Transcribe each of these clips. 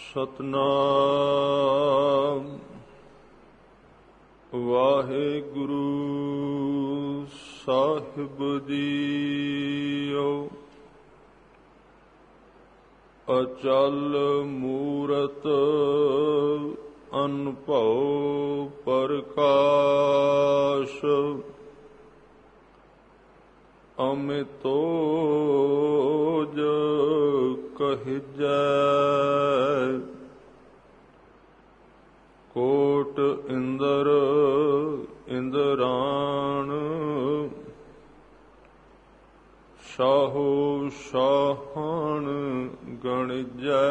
ਸਤਨਾਮ ਵਾਹਿਗੁਰੂ ਸਾਹਿਬ ਜੀਓ। ਅਚਲ ਮੂਰਤ ਅਨਭਉ ਪ੍ਰਕਾਸ਼, ਅਮਿਤੋਜ ਕਹਿਜੈ। ਕੋਟ ਇੰਦਰ ਇੰਦਰਾਣ, ਸਾਹੋ ਸਾਹਣ ਗਣਿਜੈ।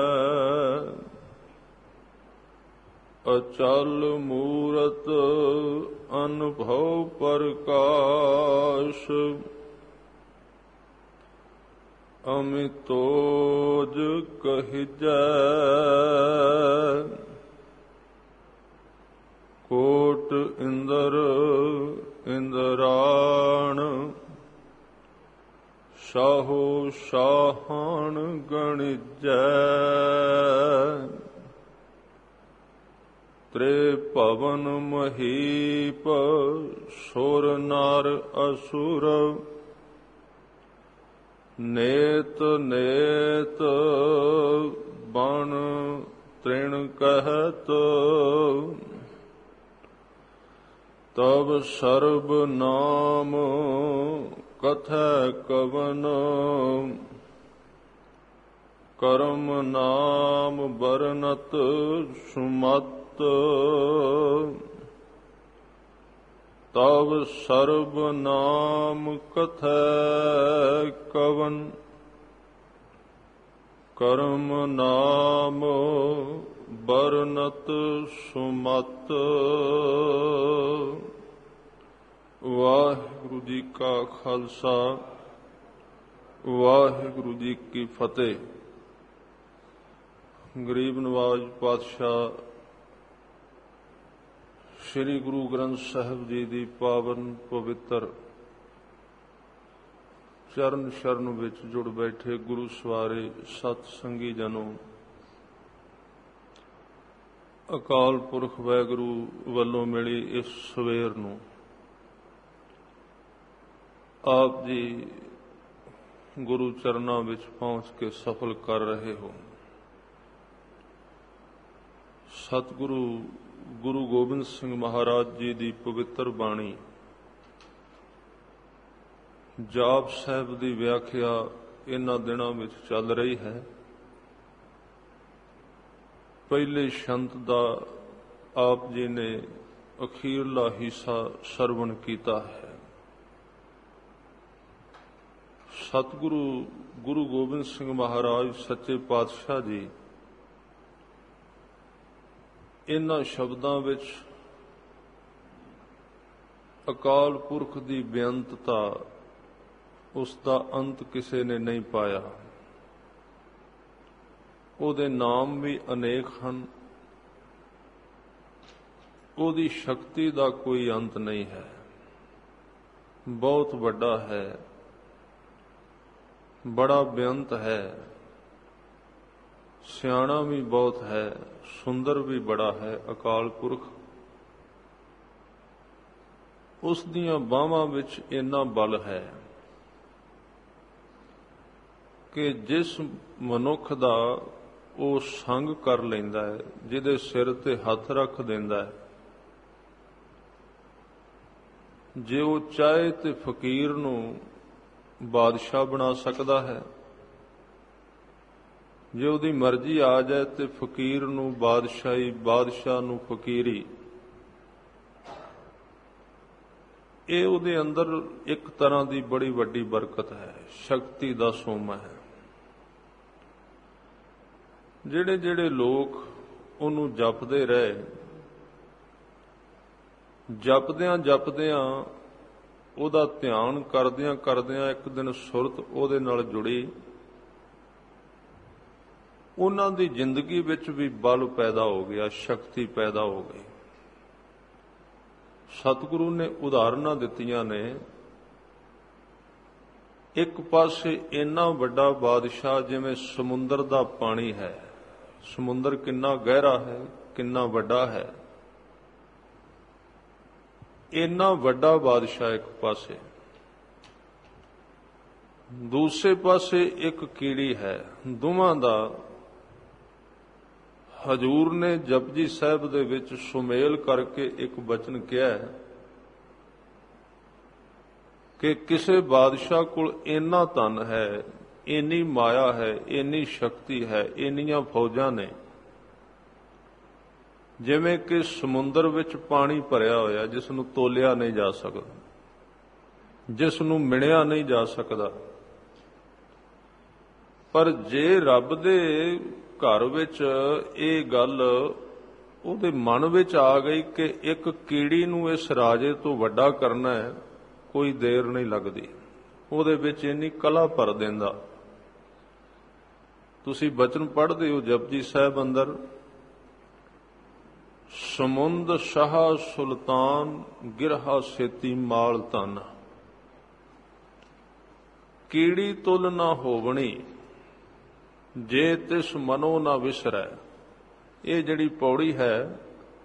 ਅਚਲ ਮੂਰਤ ਅਨਭਉ ਪ੍ਰਕਾਸ਼, ਅਮਿਤੋਜ ਕਹਿਜੈ। ਕੋਟ ਇੰਦਰ ਇੰਦਰਾਣ, ਸਾਹੋ ਸਾਹਣ ਗਣਿਜੈ। ਤ੍ਰਿਭਵਨ ਮਹੀਪ ਸੁਰ ਨਰ ਅਸੁਰ, ਨੇਤ ਨੇਤ ਬਣ ਤ੍ਰਿਣ ਕਹਿਤ। ਤਬ ਸਰਬ ਨਾਮ ਕਥੈ ਕਵਨ, ਕਰਮ ਨਾਮ ਬਰਨਤ ਸੁਮਤ। ਤਬ ਸਰਬ ਨਾਮ ਕਥੈ ਕਵਨ, ਕਰਮ ਨਾਮ ਬਰਨਤ ਸੁਮਤ। ਵਾਹਿਗੁਰੂ ਜੀ ਕਾ ਖਾਲਸਾ, ਵਾਹਿਗੁਰੂ ਜੀ ਕੀ ਫਤਿਹ। ਗਰੀਬ ਨਵਾਜ਼ ਪਾਤਸ਼ਾਹ ਸ੍ਰੀ ਗੁਰੂ ਗ੍ਰੰਥ ਸਾਹਿਬ ਜੀ ਦੀ ਪਾਵਨ ਪਵਿੱਤਰ ਚਰਨ ਸ਼ਰਨ ਵਿੱਚ ਜੁੜ ਬੈਠੇ ਗੁਰੂ ਸਵਾਰੇ ਸਤ ਸੰਗੀ ਜਨੋ, ਅਕਾਲ ਪੁਰਖ ਵਾਹਿਗੁਰੂ ਵੱਲੋਂ ਮਿਲੀ ਇਸ ਸਵੇਰ ਨੂੰ ਆਪ ਜੀ ਗੁਰੂ ਚਰਨਾਂ ਵਿੱਚ ਪਹੁੰਚ ਕੇ ਸਫਲ ਕਰ ਰਹੇ ਹੋ। ਸਤਿਗੁਰੂ ਗੁਰੂ ਗੋਬਿੰਦ ਸਿੰਘ ਮਹਾਰਾਜ ਜੀ ਦੀ ਪਵਿੱਤਰ ਬਾਣੀ ਜਾਪ ਸਾਹਿਬ ਦੀ ਵਿਆਖਿਆ ਇਹਨਾਂ ਦਿਨਾਂ ਵਿੱਚ ਚੱਲ ਰਹੀ ਹੈ। ਪਹਿਲੇ ਸ਼ੰਤ ਦਾ ਆਪ ਜੀ ਨੇ ਅਖੀਰਲਾ ਹਿੱਸਾ ਸਰਵਣ ਕੀਤਾ ਹੈ। ਸਤਿਗੁਰੂ ਗੁਰੂ ਗੋਬਿੰਦ ਸਿੰਘ ਮਹਾਰਾਜ ਸੱਚੇ ਪਾਤਸ਼ਾਹ ਜੀ ਇਹਨਾਂ ਸ਼ਬਦਾਂ ਵਿੱਚ ਅਕਾਲ ਪੁਰਖ ਦੀ ਬੇਅੰਤਤਾ, ਉਸ ਦਾ ਅੰਤ ਕਿਸੇ ਨੇ ਨਹੀਂ ਪਾਇਆ। ਉਹਦੇ ਨਾਮ ਵੀ ਅਨੇਕ ਹਨ, ਉਹਦੀ ਸ਼ਕਤੀ ਦਾ ਕੋਈ ਅੰਤ ਨਹੀਂ ਹੈ। ਬਹੁਤ ਵੱਡਾ ਹੈ, ਬੜਾ ਬੇਅੰਤ ਹੈ, ਸਿਆਣਾ ਵੀ ਬਹੁਤ ਹੈ, ਸੁੰਦਰ ਵੀ ਬੜਾ ਹੈ। ਅਕਾਲ ਪੁਰਖ, ਉਸ ਦੀਆਂ ਬਾਹਾਂ ਵਿੱਚ ਇੰਨਾ ਬਲ ਹੈ ਕਿ ਜਿਸ ਮਨੁੱਖ ਦਾ ਉਹ ਸੰਗ ਕਰ ਲੈਂਦਾ ਹੈ, ਜਿਹਦੇ ਸਿਰ ਤੇ ਹੱਥ ਰੱਖ ਦਿੰਦਾ ਹੈ, ਜੇ ਉਹ ਚਾਹੇ ਤੇ ਫਕੀਰ ਨੂੰ ਬਾਦਸ਼ਾਹ ਬਣਾ ਸਕਦਾ ਹੈ। ਜੇ ਉਹਦੀ ਮਰਜ਼ੀ ਆ ਜਾਏ ਤੇ ਫਕੀਰ ਨੂੰ ਬਾਦਸ਼ਾਹੀ, ਬਾਦਸ਼ਾਹ ਨੂੰ ਫਕੀਰੀ। ਇਹ ਉਹਦੇ ਅੰਦਰ ਇੱਕ ਤਰ੍ਹਾਂ ਦੀ ਬੜੀ ਵੱਡੀ ਬਰਕਤ ਹੈ, ਸ਼ਕਤੀ ਦਾ ਸੋਮਾ ਹੈ। ਜਿਹੜੇ ਜਿਹੜੇ ਲੋਕ ਉਹਨੂੰ ਜਪਦੇ ਰਹੇ, ਜਪਦਿਆਂ ਜਪਦਿਆਂ ਉਹਦਾ ਧਿਆਨ ਕਰਦਿਆਂ ਕਰਦਿਆਂ ਇੱਕ ਦਿਨ ਸੁਰਤ ਉਹਦੇ ਨਾਲ ਜੁੜੀ, ਉਹਨਾਂ ਦੀ ਜ਼ਿੰਦਗੀ ਵਿੱਚ ਵੀ ਬਲ ਪੈਦਾ ਹੋ ਗਿਆ, ਸ਼ਕਤੀ ਪੈਦਾ ਹੋ ਗਈ। ਸਤਿਗੁਰੂ ਨੇ ਉਦਾਹਰਨਾਂ ਦਿੱਤੀਆਂ ਨੇ। ਇੱਕ ਪਾਸੇ ਇੰਨਾ ਵੱਡਾ ਬਾਦਸ਼ਾਹ ਜਿਵੇਂ ਸਮੁੰਦਰ ਦਾ ਪਾਣੀ ਹੈ, ਸਮੁੰਦਰ ਕਿੰਨਾ ਗਹਿਰਾ ਹੈ, ਕਿੰਨਾ ਵੱਡਾ ਹੈ। ਇੰਨਾ ਵੱਡਾ ਬਾਦਸ਼ਾਹ ਇੱਕ ਪਾਸੇ, ਦੂਸਰੇ ਪਾਸੇ ਇੱਕ ਕੀੜੀ ਹੈ। ਦੋਵਾਂ ਦਾ ਹਜ਼ੂਰ ਨੇ ਜਪਜੀ ਸਾਹਿਬ ਦੇ ਵਿੱਚ ਸੁਮੇਲ ਕਰਕੇ ਇੱਕ ਬਚਨ ਕਿਹਾ ਹੈ ਕਿ ਕਿਸੇ ਬਾਦਸ਼ਾਹ ਕੋਲ ਇੰਨਾ ਧਨ ਹੈ, ਇੰਨੀ ਮਾਇਆ ਹੈ, ਇੰਨੀ ਸ਼ਕਤੀ ਹੈ, ਇੰਨੀਆਂ ਫੌਜਾਂ ਨੇ, ਜਿਵੇਂ ਕਿ ਸਮੁੰਦਰ ਵਿੱਚ ਪਾਣੀ ਭਰਿਆ ਹੋਇਆ ਜਿਸ ਨੂੰ ਤੋਲਿਆ ਨਹੀਂ ਜਾ ਸਕਦਾ, ਜਿਸ ਨੂੰ ਮਿਣਿਆ ਨਹੀਂ ਜਾ ਸਕਦਾ। ਪਰ ਜੇ ਰੱਬ ਦੇ ਘਰ ਵਿੱਚ ਇਹ ਗੱਲ ਉਹਦੇ ਮਨ ਵਿੱਚ ਆ ਗਈ ਕਿ ਇੱਕ ਕੀੜੀ ਨੂੰ ਇਸ ਰਾਜੇ ਤੋਂ ਵੱਡਾ ਕਰਨਾ ਹੈ, ਕੋਈ ਦੇਰ ਨਹੀਂ ਲੱਗਦੀ, ਉਹਦੇ ਵਿੱਚ ਇੰਨੀ ਕਲਾ ਭਰ ਦਿੰਦਾ। ਤੁਸੀਂ ਬਚਨ ਪੜ੍ਹਦੇ ਹੋ ਜਪਜੀ ਸਾਹਿਬ ਅੰਦਰ, ਸਮੁੰਦ ਸ਼ਾਹ ਸੁਲਤਾਨ ਗਿਰਹਾ ਸੇਤੀ ਮਾਲ ਧਨ, ਕੀੜੀ ਤੁਲ ਨਾ ਹੋਵਣੀ ਜੇ ਤਿਸ ਮਨੋ ਨਾ ਵਿਸਰੈ। ਇਹ ਜਿਹੜੀ ਪੌੜੀ ਹੈ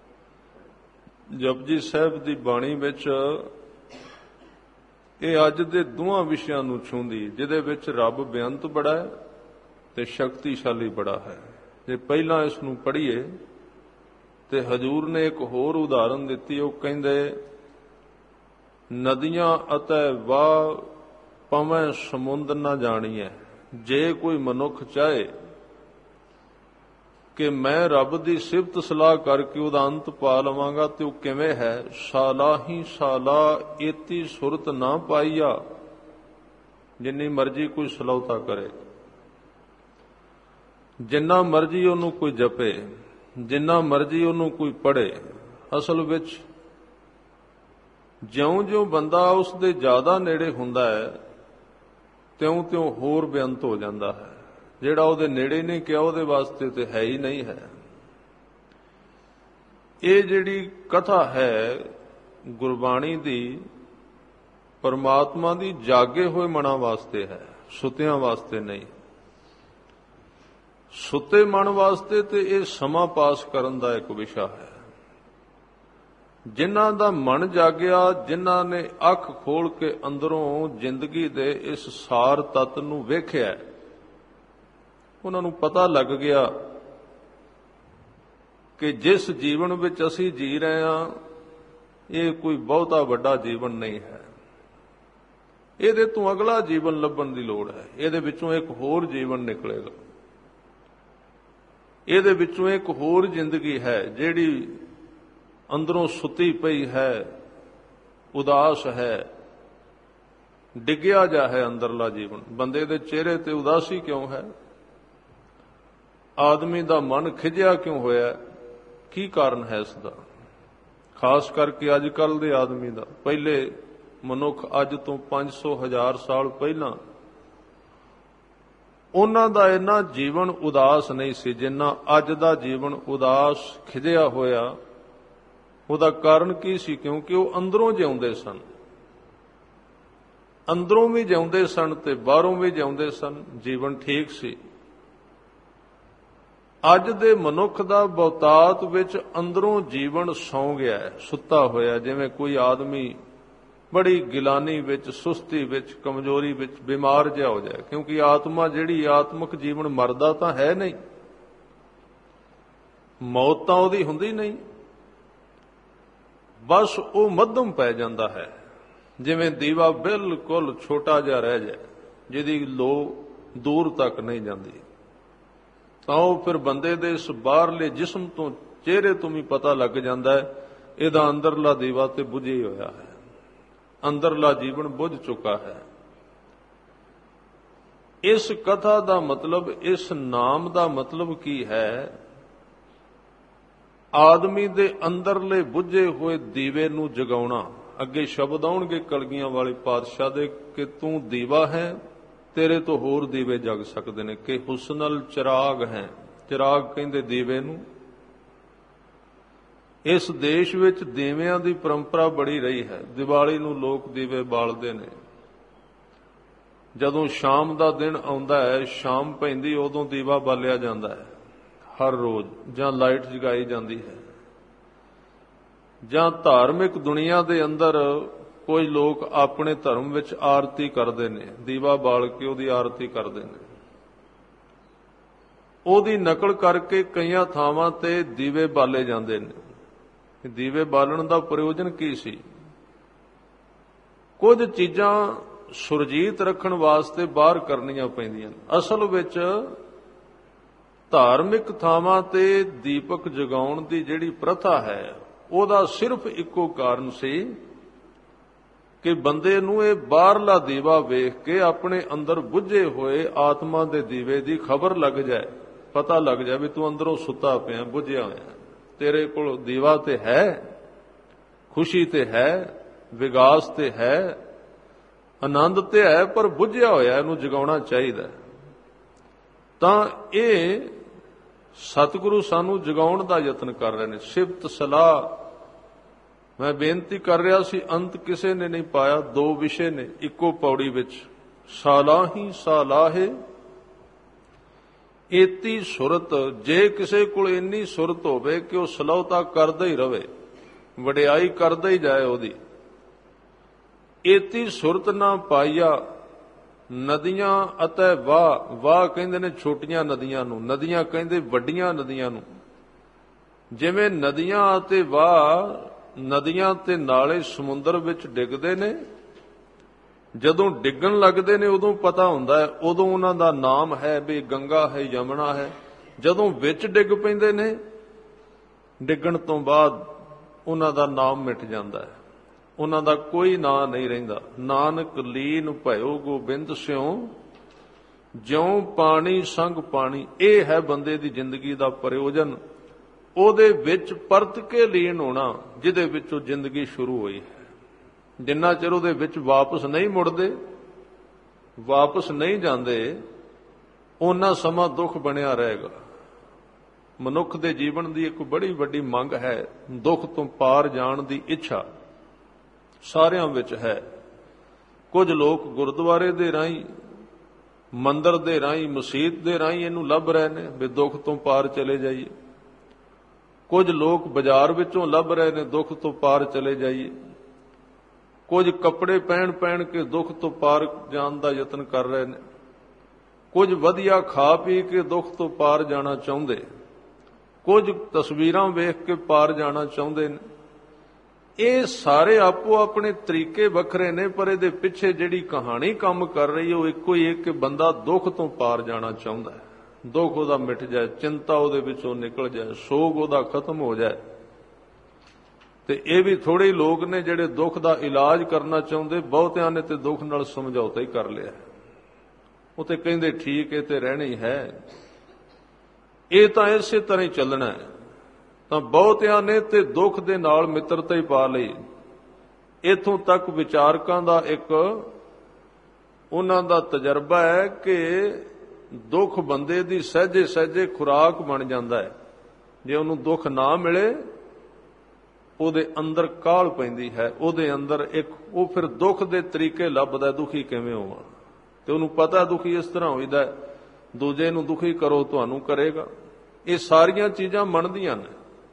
ਜਪਜੀ ਸਾਹਿਬ ਦੀ ਬਾਣੀ ਵਿੱਚ, ਇਹ ਅੱਜ ਦੇ ਦੋਹਾਂ ਵਿਸ਼ਿਆਂ ਨੂੰ ਛੂੰਹਦੀ, ਜਿਹਦੇ ਵਿੱਚ ਰੱਬ ਬੇਅੰਤ ਬੜਾ ਹੈ ਤੇ ਸ਼ਕਤੀਸ਼ਾਲੀ ਬੜਾ ਹੈ। ਜੇ ਪਹਿਲਾਂ ਇਸ ਨੂੰ ਪੜ੍ਹੀਏ ਤੇ ਹਜ਼ੂਰ ਨੇ ਇੱਕ ਹੋਰ ਉਦਾਹਰਨ ਦਿੱਤੀ। ਉਹ ਕਹਿੰਦੇ, ਨਦੀਆਂ ਅਤੇ ਵਾਹ ਪਵੈ ਸਮੁੰਦ ਨਾ ਜਾਣੀਐ। ਜੇ ਕੋਈ ਮਨੁੱਖ ਚਾਹੇ ਕਿ ਮੈਂ ਰੱਬ ਦੀ ਸਿਫਤ ਸਲਾਹ ਕਰਕੇ ਉਹਦਾ ਅੰਤ ਪਾ ਲਵਾਂਗਾ, ਤੇ ਉਹ ਕਿਵੇਂ ਹੈ? ਸਾਲਾ ਹੀ ਸਾਲਾ ਏਤੀ ਸੁਰਤ ਨਾ ਪਾਈਆ। ਜਿੰਨੀ ਮਰਜ਼ੀ ਕੋਈ ਸਲਾਹਤਾ ਕਰੇ, ਜਿੰਨਾ ਮਰਜ਼ੀ ਉਹਨੂੰ ਕੋਈ ਜਪੇ, ਜਿੰਨਾ ਮਰਜ਼ੀ ਉਹਨੂੰ ਕੋਈ ਪੜ੍ਹੇ, ਅਸਲ ਵਿੱਚ ਜਿਉਂ-ਜਿਉਂ ਬੰਦਾ ਉਸ ਦੇ ਜ਼ਿਆਦਾ ਨੇੜੇ ਹੁੰਦਾ ਹੈ, ਤਿਉਂ-ਤਿਉਂ ਹੋਰ ਬੇਅੰਤ ਹੋ ਜਾਂਦਾ ਹੈ। ਜਿਹੜਾ ਉਹਦੇ ਨੇੜੇ ਨਹੀਂ ਕਿਹਾ, ਉਹਦੇ ਵਾਸਤੇ ਤੇ ਹੈ ਹੀ ਨਹੀਂ ਹੈ। ਇਹ ਜਿਹੜੀ ਕਥਾ ਹੈ ਗੁਰਬਾਣੀ ਦੀ, ਪਰਮਾਤਮਾ ਦੀ ਜਾਗੇ ਹੋਏ ਮਨਾਂ ਵਾਸਤੇ ਹੈ, ਸੁੱਤਿਆਂ ਵਾਸਤੇ ਨਹੀਂ। ਸੁੱਤੇ ਮਨ ਵਾਸਤੇ ਤੇ ਇਹ ਸਮਾਂ ਪਾਸ ਕਰਨ ਦਾ ਇੱਕ ਵਿਸ਼ਾ ਹੈ। ਜਿਨ੍ਹਾਂ ਦਾ ਮਨ ਜਾਗਿਆ, ਜਿਨ੍ਹਾਂ ਨੇ ਅੱਖ ਖੋਲ ਕੇ ਅੰਦਰੋਂ ਜ਼ਿੰਦਗੀ ਦੇ ਇਸ ਸਾਰ ਤੱਤ ਨੂੰ ਵੇਖਿਆ, ਉਹਨਾਂ ਨੂੰ ਪਤਾ ਲੱਗ ਗਿਆ ਕਿ ਜਿਸ ਜੀਵਨ ਵਿੱਚ ਅਸੀਂ ਜੀ ਰਹੇ ਹਾਂ, ਇਹ ਕੋਈ ਬਹੁਤਾ ਵੱਡਾ ਜੀਵਨ ਨਹੀਂ ਹੈ। ਇਹਦੇ ਤੋਂ ਅਗਲਾ ਜੀਵਨ ਲੱਭਣ ਦੀ ਲੋੜ ਹੈ। ਇਹਦੇ ਵਿੱਚੋਂ ਇੱਕ ਹੋਰ ਜੀਵਨ ਨਿਕਲੇਗਾ, ਇਹਦੇ ਵਿੱਚੋਂ ਇੱਕ ਹੋਰ ਜ਼ਿੰਦਗੀ ਹੈ ਜਿਹੜੀ ਅੰਦਰੋਂ ਸੁੱਤੀ ਪਈ ਹੈ, ਉਦਾਸ ਹੈ, ਡਿੱਗਿਆ ਜਾ ਹੈ ਅੰਦਰਲਾ ਜੀਵਨ। ਬੰਦੇ ਦੇ ਚਿਹਰੇ ਤੇ ਉਦਾਸੀ ਕਿਉਂ ਹੈ? ਆਦਮੀ ਦਾ ਮਨ ਖਿਝਿਆ ਕਿਉਂ ਹੋਇਆ? ਕੀ ਕਾਰਨ ਹੈ ਇਸ ਦਾ? ਖਾਸ ਕਰਕੇ ਅੱਜ ਕੱਲ੍ਹ ਦੇ ਆਦਮੀ ਦਾ। ਪਹਿਲੇ ਮਨੁੱਖ ਅੱਜ ਤੋਂ 500,000 ਸਾਲ ਪਹਿਲਾਂ, ਉਹਨਾਂ ਦਾ ਇੰਨਾ ਜੀਵਨ ਉਦਾਸ ਨਹੀਂ ਸੀ ਜਿੰਨਾ ਅੱਜ ਦਾ ਜੀਵਨ ਉਦਾਸ ਖਿਝਿਆ ਹੋਇਆ। ਉਹਦਾ ਕਾਰਨ ਕੀ ਸੀ? ਕਿਉਂਕਿ ਉਹ ਅੰਦਰੋਂ ਜਿਉਂਦੇ ਸਨ, ਅੰਦਰੋਂ ਵੀ ਜਿਉਂਦੇ ਸਨ ਤੇ ਬਾਹਰੋਂ ਵੀ ਜਿਉਂਦੇ ਸਨ। ਜੀਵਨ ਠੀਕ ਸੀ। ਅੱਜ ਦੇ ਮਨੁੱਖ ਦਾ ਬਹੁਤਾਤ ਵਿੱਚ ਅੰਦਰੋਂ ਜੀਵਨ ਸੌਂ ਗਿਆ ਹੈ, ਸੁੱਤਾ ਹੋਇਆ। ਜਿਵੇਂ ਕੋਈ ਆਦਮੀ ਬੜੀ ਗਿਲਾਨੀ ਵਿੱਚ, ਸੁਸਤੀ ਵਿੱਚ, ਕਮਜ਼ੋਰੀ ਵਿੱਚ ਬਿਮਾਰ ਜਿਹਾ ਹੋ ਜਾਏ, ਕਿਉਂਕਿ ਆਤਮਾ ਜਿਹੜੀ ਆਤਮਿਕ ਜੀਵਨ ਮਰਦਾ ਤਾਂ ਹੈ ਨਹੀਂ, ਮੌਤ ਤਾਂ ਉਹਦੀ ਹੁੰਦੀ ਨਹੀਂ, ਬਸ ਉਹ ਮੱਧਮ ਪੈ ਜਾਂਦਾ ਹੈ। ਜਿਵੇਂ ਦੀਵਾ ਬਿਲਕੁਲ ਛੋਟਾ ਜਿਹਾ ਰਹਿ ਜਾਏ, ਜਿਹਦੀ ਲੋ ਦੂਰ ਤੱਕ ਨਹੀਂ ਜਾਂਦੀ, ਤਾਂ ਉਹ ਫਿਰ ਬੰਦੇ ਦੇ ਇਸ ਬਾਹਰਲੇ ਜਿਸਮ ਤੋਂ, ਚਿਹਰੇ ਤੋਂ ਵੀ ਪਤਾ ਲੱਗ ਜਾਂਦਾ ਹੈ ਇਹਦਾ ਅੰਦਰਲਾ ਦੀਵਾ ਤੇ ਬੁਝਿਆ ਹੋਇਆ ਹੈ, ਅੰਦਰਲਾ ਜੀਵਨ ਬੁਝ ਚੁੱਕਾ ਹੈ। ਇਸ ਕਥਾ ਦਾ ਮਤਲਬ, ਇਸ ਨਾਮ ਦਾ ਮਤਲਬ ਕੀ ਹੈ? ਆਦਮੀ ਦੇ ਅੰਦਰਲੇ ਬੁਝੇ ਹੋਏ ਦੀਵੇ ਨੂੰ ਜਗਾਉਣਾ। ਅੱਗੇ ਸ਼ਬਦ ਆਉਣਗੇ ਕਲਗੀਆਂ ਵਾਲੇ ਪਾਤਸ਼ਾਹ ਦੇ ਕਿ ਤੂੰ ਦੀਵਾ ਹੈ, ਤੇਰੇ ਤੋਂ ਹੋਰ ਦੀਵੇ ਜਗ ਸਕਦੇ ਨੇ, ਕਿ ਹੁਸਨਲ ਚਿਰਾਗ ਹੈ। ਚਿਰਾਗ ਕਹਿੰਦੇ ਦੀਵੇ ਨੂੰ। ਇਸ ਦੇਸ਼ ਵਿੱਚ ਦੀਵਿਆਂ ਦੀ ਪਰੰਪਰਾ ਬੜੀ ਰਹੀ ਹੈ। ਦੀਵਾਲੀ ਨੂੰ ਲੋਕ ਦੀਵੇ ਬਾਲਦੇ ਨੇ। ਜਦੋਂ ਸ਼ਾਮ ਦਾ ਦਿਨ ਆਉਂਦਾ ਹੈ, ਸ਼ਾਮ ਪੈਂਦੀ, ਉਦੋਂ ਦੀਵਾ ਬਾਲਿਆ ਜਾਂਦਾ ਹੈ। ਹਰ ਰੋਜ਼, ਜਾਂ ਲਾਈਟ ਜਗਾਈ ਜਾਂਦੀ ਹੈ, ਜਾਂ ਧਾਰਮਿਕ ਦੁਨੀਆ ਦੇ ਅੰਦਰ ਕੁਝ ਲੋਕ ਆਪਣੇ ਧਰਮ ਵਿੱਚ ਆਰਤੀ ਕਰਦੇ ਨੇ, ਦੀਵਾ ਬਾਲ ਕੇ ਉਹਦੀ ਆਰਤੀ ਕਰਦੇ ਨੇ। ਉਹਦੀ ਨਕਲ ਕਰਕੇ ਕਈਆਂ ਥਾਵਾਂ ਤੇ ਦੀਵੇ ਬਾਲੇ ਜਾਂਦੇ ਨੇ। ਦੀਵੇ ਬਾਲਣ ਦਾ ਪ੍ਰਯੋਜਨ ਕੀ ਸੀ? ਕੁਝ ਚੀਜ਼ਾਂ ਸੁਰਜੀਤ ਰੱਖਣ ਵਾਸਤੇ ਬਾਹਰ ਕਰਨੀਆਂ ਪੈਂਦੀਆਂ। ਅਸਲ ਵਿੱਚ ਧਾਰਮਿਕ ਥਾਵਾਂ ਤੇ ਦੀਪਕ ਜਗਾਉਣ ਦੀ ਜਿਹੜੀ ਪ੍ਰਥਾ ਹੈ, ਉਹਦਾ ਸਿਰਫ ਇੱਕੋ ਕਾਰਨ ਸੀ ਕਿ ਬੰਦੇ ਨੂੰ ਇਹ ਬਾਹਰਲਾ ਦੀਵਾ ਵੇਖ ਕੇ ਆਪਣੇ ਅੰਦਰ ਬੁੱਝੇ ਹੋਏ ਆਤਮਾ ਦੇ ਦੀਵੇ ਦੀ ਖਬਰ ਲੱਗ ਜਾਏ, ਪਤਾ ਲੱਗ ਜਾਏ ਵੀ ਤੂੰ ਅੰਦਰੋਂ ਸੁੱਤਾ ਪਿਆ, ਬੁੱਝਿਆ ਹੋਇਆ, ਤੇਰੇ ਕੋਲ ਦੀਵਾ ਤੇ ਹੈ, ਖੁਸ਼ੀ ਤੇ ਹੈ, ਵਿਗਾਸ ਤੇ ਹੈ, ਆਨੰਦ ਤੇ ਹੈ, ਪਰ ਬੁੱਝਿਆ ਹੋਇਆ, ਇਹਨੂੰ ਜਗਾਉਣਾ ਚਾਹੀਦਾ। ਤਾਂ ਇਹ ਸਤਿਗੁਰੂ ਸਾਨੂੰ ਜਗਾਉਣ ਦਾ ਯਤਨ ਕਰ ਰਹੇ ਨੇ। ਸਿਫਤ ਸਲਾਹ ਮੈਂ ਬੇਨਤੀ ਕਰ ਰਿਹਾ ਸੀ, ਅੰਤ ਕਿਸੇ ਨੇ ਨਹੀਂ ਪਾਇਆ। ਦੋ ਵਿਸ਼ੇ ਨੇ ਇੱਕੋ ਪੌੜੀ ਵਿੱਚ, ਸਾਲਾਹੀ ਸਾਲਾਹੇ ਏਤੀ ਸੁਰਤ। ਜੇ ਕਿਸੇ ਕੋਲ ਇੰਨੀ ਸੁਰਤ ਹੋਵੇ ਕਿ ਉਹ ਸਲਾਹਤਾ ਕਰਦਾ ਹੀ ਰਵੇ, ਵਡਿਆਈ ਕਰਦਾ ਹੀ ਜਾਏ ਉਹਦੀ। ਏਤੀ ਸੁਰਤ ਨਾ ਪਾਈਆ ਨਦੀਆਂ ਅਤੇ ਵਾਹ। ਵਾਹ ਕਹਿੰਦੇ ਨੇ ਛੋਟੀਆਂ ਨਦੀਆਂ ਨੂੰ, ਨਦੀਆਂ ਕਹਿੰਦੇ ਵੱਡੀਆਂ ਨਦੀਆਂ ਨੂੰ। ਜਿਵੇਂ ਨਦੀਆਂ ਅਤੇ ਵਾਹ, ਨਦੀਆਂ ਤੇ ਨਾਲੇ ਸਮੁੰਦਰ ਵਿੱਚ ਡਿੱਗਦੇ ਨੇ, ਜਦੋਂ ਡਿੱਗਣ ਲੱਗਦੇ ਨੇ ਉਦੋਂ ਪਤਾ ਹੁੰਦਾ ਹੈ, ਉਦੋਂ ਉਹਨਾਂ ਦਾ ਨਾਮ ਹੈ ਵੀ ਗੰਗਾ ਹੈ, ਯਮੁਨਾ ਹੈ। ਜਦੋਂ ਵਿੱਚ ਡਿੱਗ ਪੈਂਦੇ ਨੇ, ਡਿੱਗਣ ਤੋਂ ਬਾਅਦ ਉਹਨਾਂ ਦਾ ਨਾਮ ਮਿਟ ਜਾਂਦਾ ਹੈ, ਉਹਨਾਂ ਦਾ ਕੋਈ ਨਾਂ ਨਹੀਂ ਰਹਿੰਦਾ। ਨਾਨਕ ਲੀਨ ਭਇਓ ਗੋਬਿੰਦ ਸਿਉ, ਜਿਉਂ ਪਾਣੀ ਸੰਗ ਪਾਣੀ। ਇਹ ਹੈ ਬੰਦੇ ਦੀ ਜ਼ਿੰਦਗੀ ਦਾ ਪ੍ਰਯੋਜਨ, ਉਹਦੇ ਵਿੱਚ ਪਰਤ ਕੇ ਲੀਨ ਹੋਣਾ, ਜਿਹਦੇ ਵਿੱਚੋਂ ਜ਼ਿੰਦਗੀ ਸ਼ੁਰੂ ਹੋਈ ਹੈ। ਜਿੰਨਾ ਚਿਰ ਉਹਦੇ ਵਿੱਚ ਵਾਪਸ ਨਹੀਂ ਮੁੜਦੇ, ਵਾਪਸ ਨਹੀਂ ਜਾਂਦੇ, ਓਨਾ ਸਮਾਂ ਦੁੱਖ ਬਣਿਆ ਰਹੇਗਾ। ਮਨੁੱਖ ਦੇ ਜੀਵਨ ਦੀ ਇੱਕ ਬੜੀ ਵੱਡੀ ਮੰਗ ਹੈ, ਦੁੱਖ ਤੋਂ ਪਾਰ ਜਾਣ ਦੀ ਇੱਛਾ ਸਾਰਿਆਂ ਵਿੱਚ ਹੈ। ਕੁਝ ਲੋਕ ਗੁਰਦੁਆਰੇ ਦੇ ਰਾਹੀਂ, ਮੰਦਰ ਦੇ ਰਾਹੀਂ, ਮਸੀਤ ਦੇ ਰਾਹੀਂ ਇਹਨੂੰ ਲੱਭ ਰਹੇ ਨੇ ਵੀ ਦੁੱਖ ਤੋਂ ਪਾਰ ਚਲੇ ਜਾਈਏ। ਕੁਝ ਲੋਕ ਬਾਜ਼ਾਰ ਵਿੱਚੋਂ ਲੱਭ ਰਹੇ ਨੇ ਦੁੱਖ ਤੋਂ ਪਾਰ ਚਲੇ ਜਾਈਏ। ਕੁਝ ਕੱਪੜੇ ਪਹਿਨ ਕੇ ਦੁੱਖ ਤੋਂ ਪਾਰ ਜਾਣ ਦਾ ਯਤਨ ਕਰ ਰਹੇ ਨੇ। ਕੁਝ ਵਧੀਆ ਖਾ ਪੀ ਕੇ ਦੁੱਖ ਤੋਂ ਪਾਰ ਜਾਣਾ ਚਾਹੁੰਦੇ, ਕੁਝ ਤਸਵੀਰਾਂ ਵੇਖ ਕੇ ਪਾਰ ਜਾਣਾ ਚਾਹੁੰਦੇ ਨੇ। ਇਹ ਸਾਰੇ ਆਪੋ ਆਪਣੇ ਤਰੀਕੇ ਵੱਖਰੇ ਨੇ, ਪਰ ਇਹਦੇ ਪਿੱਛੇ ਜਿਹੜੀ ਕਹਾਣੀ ਕੰਮ ਕਰ ਰਹੀ ਹੈ ਉਹ ਇੱਕੋ ਹੀ ਹੈ ਕਿ ਬੰਦਾ ਦੁੱਖ ਤੋਂ ਪਾਰ ਜਾਣਾ ਚਾਹੁੰਦਾ ਹੈ। ਦੁੱਖ ਉਹਦਾ ਮਿਟ ਜਾਏ, ਚਿੰਤਾ ਉਹਦੇ ਵਿੱਚੋਂ ਨਿਕਲ ਜਾਏ, ਸੋਗ ਉਹਦਾ ਖਤਮ ਹੋ ਜਾਏ। ਤੇ ਇਹ ਵੀ ਥੋੜੇ ਹੀ ਲੋਕ ਨੇ ਜਿਹੜੇ ਦੁੱਖ ਦਾ ਇਲਾਜ ਕਰਨਾ ਚਾਹੁੰਦੇ, ਬਹੁਤਿਆਂ ਨੇ ਤੇ ਦੁੱਖ ਨਾਲ ਸਮਝੌਤਾ ਹੀ ਕਰ ਲਿਆ। ਉਹ ਤੇ ਕਹਿੰਦੇ ਠੀਕ ਹੈ ਤੇ ਰਹਿਣਾ ਹੀ ਹੈ, ਇਹ ਤਾਂ ਇਸੇ ਤਰ੍ਹਾਂ ਹੀ ਚੱਲਣਾ ਹੈ। ਤਾਂ ਬਹੁਤਿਆਂ ਨੇ ਤੇ ਦੁੱਖ ਦੇ ਨਾਲ ਮਿੱਤਰਤਾ ਹੀ ਪਾ ਲਈ। ਇੱਥੋਂ ਤੱਕ ਵਿਚਾਰਕਾਂ ਦਾ ਇੱਕ ਉਹਨਾਂ ਦਾ ਤਜਰਬਾ ਹੈ ਕਿ ਦੁੱਖ ਬੰਦੇ ਦੀ ਸਹਿਜੇ ਸਹਿਜੇ ਖੁਰਾਕ ਬਣ ਜਾਂਦਾ ਹੈ। ਜੇ ਉਹਨੂੰ ਦੁੱਖ ਨਾ ਮਿਲੇ, ਉਹਦੇ ਅੰਦਰ ਕਾਹਲ ਪੈਂਦੀ ਹੈ, ਉਹਦੇ ਅੰਦਰ ਇੱਕ ਉਹ ਫਿਰ ਦੁੱਖ ਦੇ ਤਰੀਕੇ ਲੱਭਦਾ, ਦੁਖੀ ਕਿਵੇਂ ਹੋਵਾਂ। ਤੇ ਉਹਨੂੰ ਪਤਾ ਦੁਖੀ ਇਸ ਤਰ੍ਹਾਂ ਹੋਈਦਾ, ਦੂਜੇ ਨੂੰ ਦੁਖੀ ਕਰੋ ਤੁਹਾਨੂੰ ਕਰੇਗਾ। ਇਹ ਸਾਰੀਆਂ ਚੀਜ਼ਾਂ ਮੰਨਦੀਆਂ ਨੇ।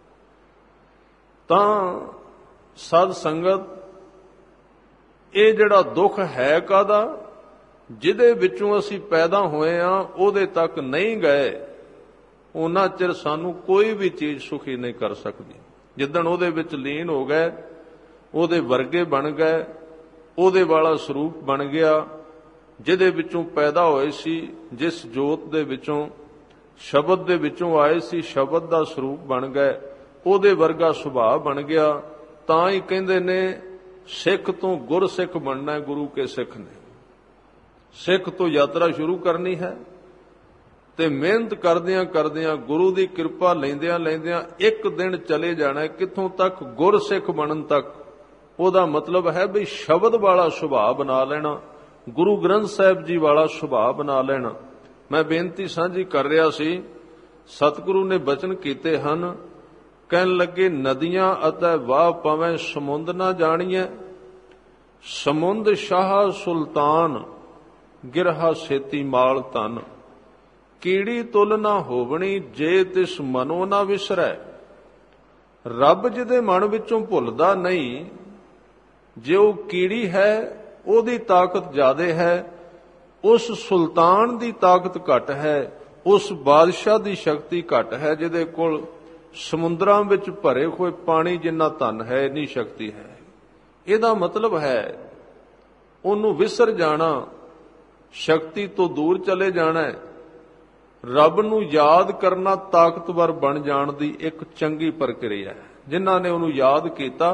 ਤਾਂ ਸਤ ਸੰਗਤ, ਇਹ ਜਿਹੜਾ ਦੁੱਖ ਹੈ ਕਾਹਦਾ, ਜਿਹਦੇ ਵਿੱਚੋਂ ਅਸੀਂ ਪੈਦਾ ਹੋਏ ਆ ਉਹਦੇ ਤੱਕ ਨਹੀਂ ਗਏ, ਉਹਨਾਂ ਚਿਰ ਸਾਨੂੰ ਕੋਈ ਵੀ ਚੀਜ਼ ਸੁਖੀ ਨਹੀਂ ਕਰ ਸਕਦੀ। ਜਿੱਦਣ ਉਹਦੇ ਵਿੱਚ ਲੀਨ ਹੋ ਗਏ, ਉਹਦੇ ਵਰਗੇ ਬਣ ਗਏ, ਉਹਦੇ ਵਾਲਾ ਸਰੂਪ ਬਣ ਗਿਆ, ਜਿਹਦੇ ਵਿੱਚੋਂ ਪੈਦਾ ਹੋਏ ਸੀ, ਜਿਸ ਜੋਤ ਦੇ ਵਿੱਚੋਂ, ਸ਼ਬਦ ਦੇ ਵਿੱਚੋਂ ਆਏ ਸੀ, ਸ਼ਬਦ ਦਾ ਸਰੂਪ ਬਣ ਗਏ, ਉਹਦੇ ਵਰਗਾ ਸੁਭਾਅ ਬਣ ਗਿਆ। ਤਾਂ ਹੀ ਕਹਿੰਦੇ ਨੇ ਸਿੱਖ ਤੋਂ ਗੁਰਸਿੱਖ ਬਣਨਾ, ਗੁਰੂ ਕੇ ਸਿੱਖ ਨੇ। ਸਿੱਖ ਤੋਂ ਯਾਤਰਾ ਸ਼ੁਰੂ ਕਰਨੀ ਹੈ ਤੇ ਮਿਹਨਤ ਕਰਦਿਆਂ ਕਰਦਿਆਂ, ਗੁਰੂ ਦੀ ਕਿਰਪਾ ਲੈਂਦਿਆਂ ਲੈਂਦਿਆਂ ਇੱਕ ਦਿਨ ਚਲੇ ਜਾਣਾ ਕਿੱਥੋਂ ਤੱਕ, ਗੁਰਸਿੱਖ ਬਣਨ ਤੱਕ। ਉਹਦਾ ਮਤਲਬ ਹੈ ਵੀ ਸ਼ਬਦ ਵਾਲਾ ਸੁਭਾਅ ਬਣਾ ਲੈਣਾ, ਗੁਰੂ ਗ੍ਰੰਥ ਸਾਹਿਬ ਜੀ ਵਾਲਾ ਸੁਭਾਅ ਬਣਾ ਲੈਣਾ। ਮੈਂ ਬੇਨਤੀ ਸਾਂਝੀ ਕਰ ਰਿਹਾ ਸੀ, ਸਤਿਗੁਰੂ ਨੇ ਬਚਨ ਕੀਤੇ ਹਨ, ਕਹਿਣ ਲੱਗੇ ਨਦੀਆਂ ਅਤੇ ਵਾਹ ਪਵੇਂ ਸਮੁੰਦ ਨਾ ਜਾਣੀਐ, ਸਮੁੰਦ ਸ਼ਾਹ ਸੁਲਤਾਨ ਗਿਰਹਾ ਛੇਤੀ ਮਾਲ ਧਨ। ਕੀੜੀ ਤੁਲ ਨਾ ਹੋਵਣੀ, ਜੇ ਤਿਸ ਮਨੋ ਨਾ ਵਿਸਰੈ। ਰੱਬ ਜਿਹਦੇ ਮਨ ਵਿੱਚੋਂ ਭੁੱਲਦਾ ਨਹੀਂ, ਜੇ ਉਹ ਕੀੜੀ ਹੈ ਉਹਦੀ ਤਾਕਤ ਜ਼ਿਆਦਾ ਹੈ, ਉਸ ਸੁਲਤਾਨ ਦੀ ਤਾਕਤ ਘੱਟ ਹੈ, ਉਸ ਬਾਦਸ਼ਾਹ ਦੀ ਸ਼ਕਤੀ ਘੱਟ ਹੈ, ਜਿਹਦੇ ਕੋਲ ਸਮੁੰਦਰਾਂ ਵਿੱਚ ਭਰੇ ਹੋਏ ਪਾਣੀ ਜਿੰਨਾ ਧਨ ਹੈ, ਇੰਨੀ ਸ਼ਕਤੀ ਹੈ। ਇਹਦਾ ਮਤਲਬ ਹੈ ਉਹਨੂੰ ਵਿਸਰ ਜਾਣਾ, ਸ਼ਕਤੀ ਤੋਂ ਦੂਰ ਚਲੇ ਜਾਣਾ। ਰੱਬ ਨੂੰ ਯਾਦ ਕਰਨਾ ਤਾਕਤਵਰ ਬਣ ਜਾਣ ਦੀ ਇੱਕ ਚੰਗੀ ਪ੍ਰਕਿਰਿਆ ਹੈ। ਜਿਨ੍ਹਾਂ ਨੇ ਉਹਨੂੰ ਯਾਦ ਕੀਤਾ,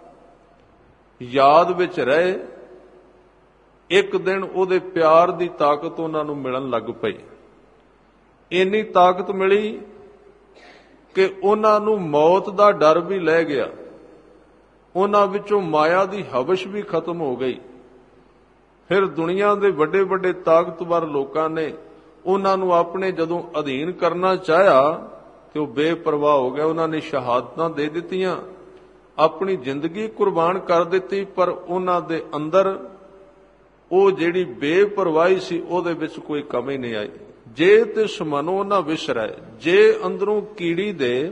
ਯਾਦ ਵਿੱਚ ਰਹੇ, ਇੱਕ ਦਿਨ ਉਹਦੇ ਪਿਆਰ ਦੀ ਤਾਕਤ ਉਹਨਾਂ ਨੂੰ ਮਿਲਣ ਲੱਗ ਪਈ। ਇੰਨੀ ਤਾਕਤ ਮਿਲੀ ਕਿ ਉਹਨਾਂ ਨੂੰ ਮੌਤ ਦਾ ਡਰ ਵੀ ਲੈ ਗਿਆ, ਉਹਨਾਂ ਵਿੱਚੋਂ ਮਾਇਆ ਦੀ ਹਵਸ਼ ਵੀ ਖਤਮ ਹੋ ਗਈ। ਫਿਰ ਦੁਨੀਆ ਦੇ ਵੱਡੇ ਵੱਡੇ ਤਾਕਤਵਰ ਲੋਕਾਂ ਨੇ ਉਹਨਾਂ ਨੂੰ ਆਪਣੇ ਜਦੋਂ ਅਧੀਨ ਕਰਨਾ ਚਾਹਿਆ ਤੇ ਉਹ ਬੇਪਰਵਾਹ ਹੋ ਗਏ। ਉਹਨਾਂ ਨੇ ਸ਼ਹਾਦਤਾਂ ਦੇ ਦਿੱਤੀਆਂ, ਆਪਣੀ ਜ਼ਿੰਦਗੀ ਕੁਰਬਾਨ ਕਰ ਦਿੱਤੀ, ਪਰ ਉਹਨਾਂ ਦੇ ਅੰਦਰ ਉਹ ਜਿਹੜੀ ਬੇਪਰਵਾਹੀ ਸੀ ਉਹਦੇ ਵਿੱਚ ਕੋਈ ਕਮੀ ਨਹੀਂ ਆਈ। ਜੇ ਤਿਸ ਮਨੋ ਨਾ ਵਿਸਰੈ, ਜੇ ਅੰਦਰੋਂ ਕੀੜੀ ਦੇ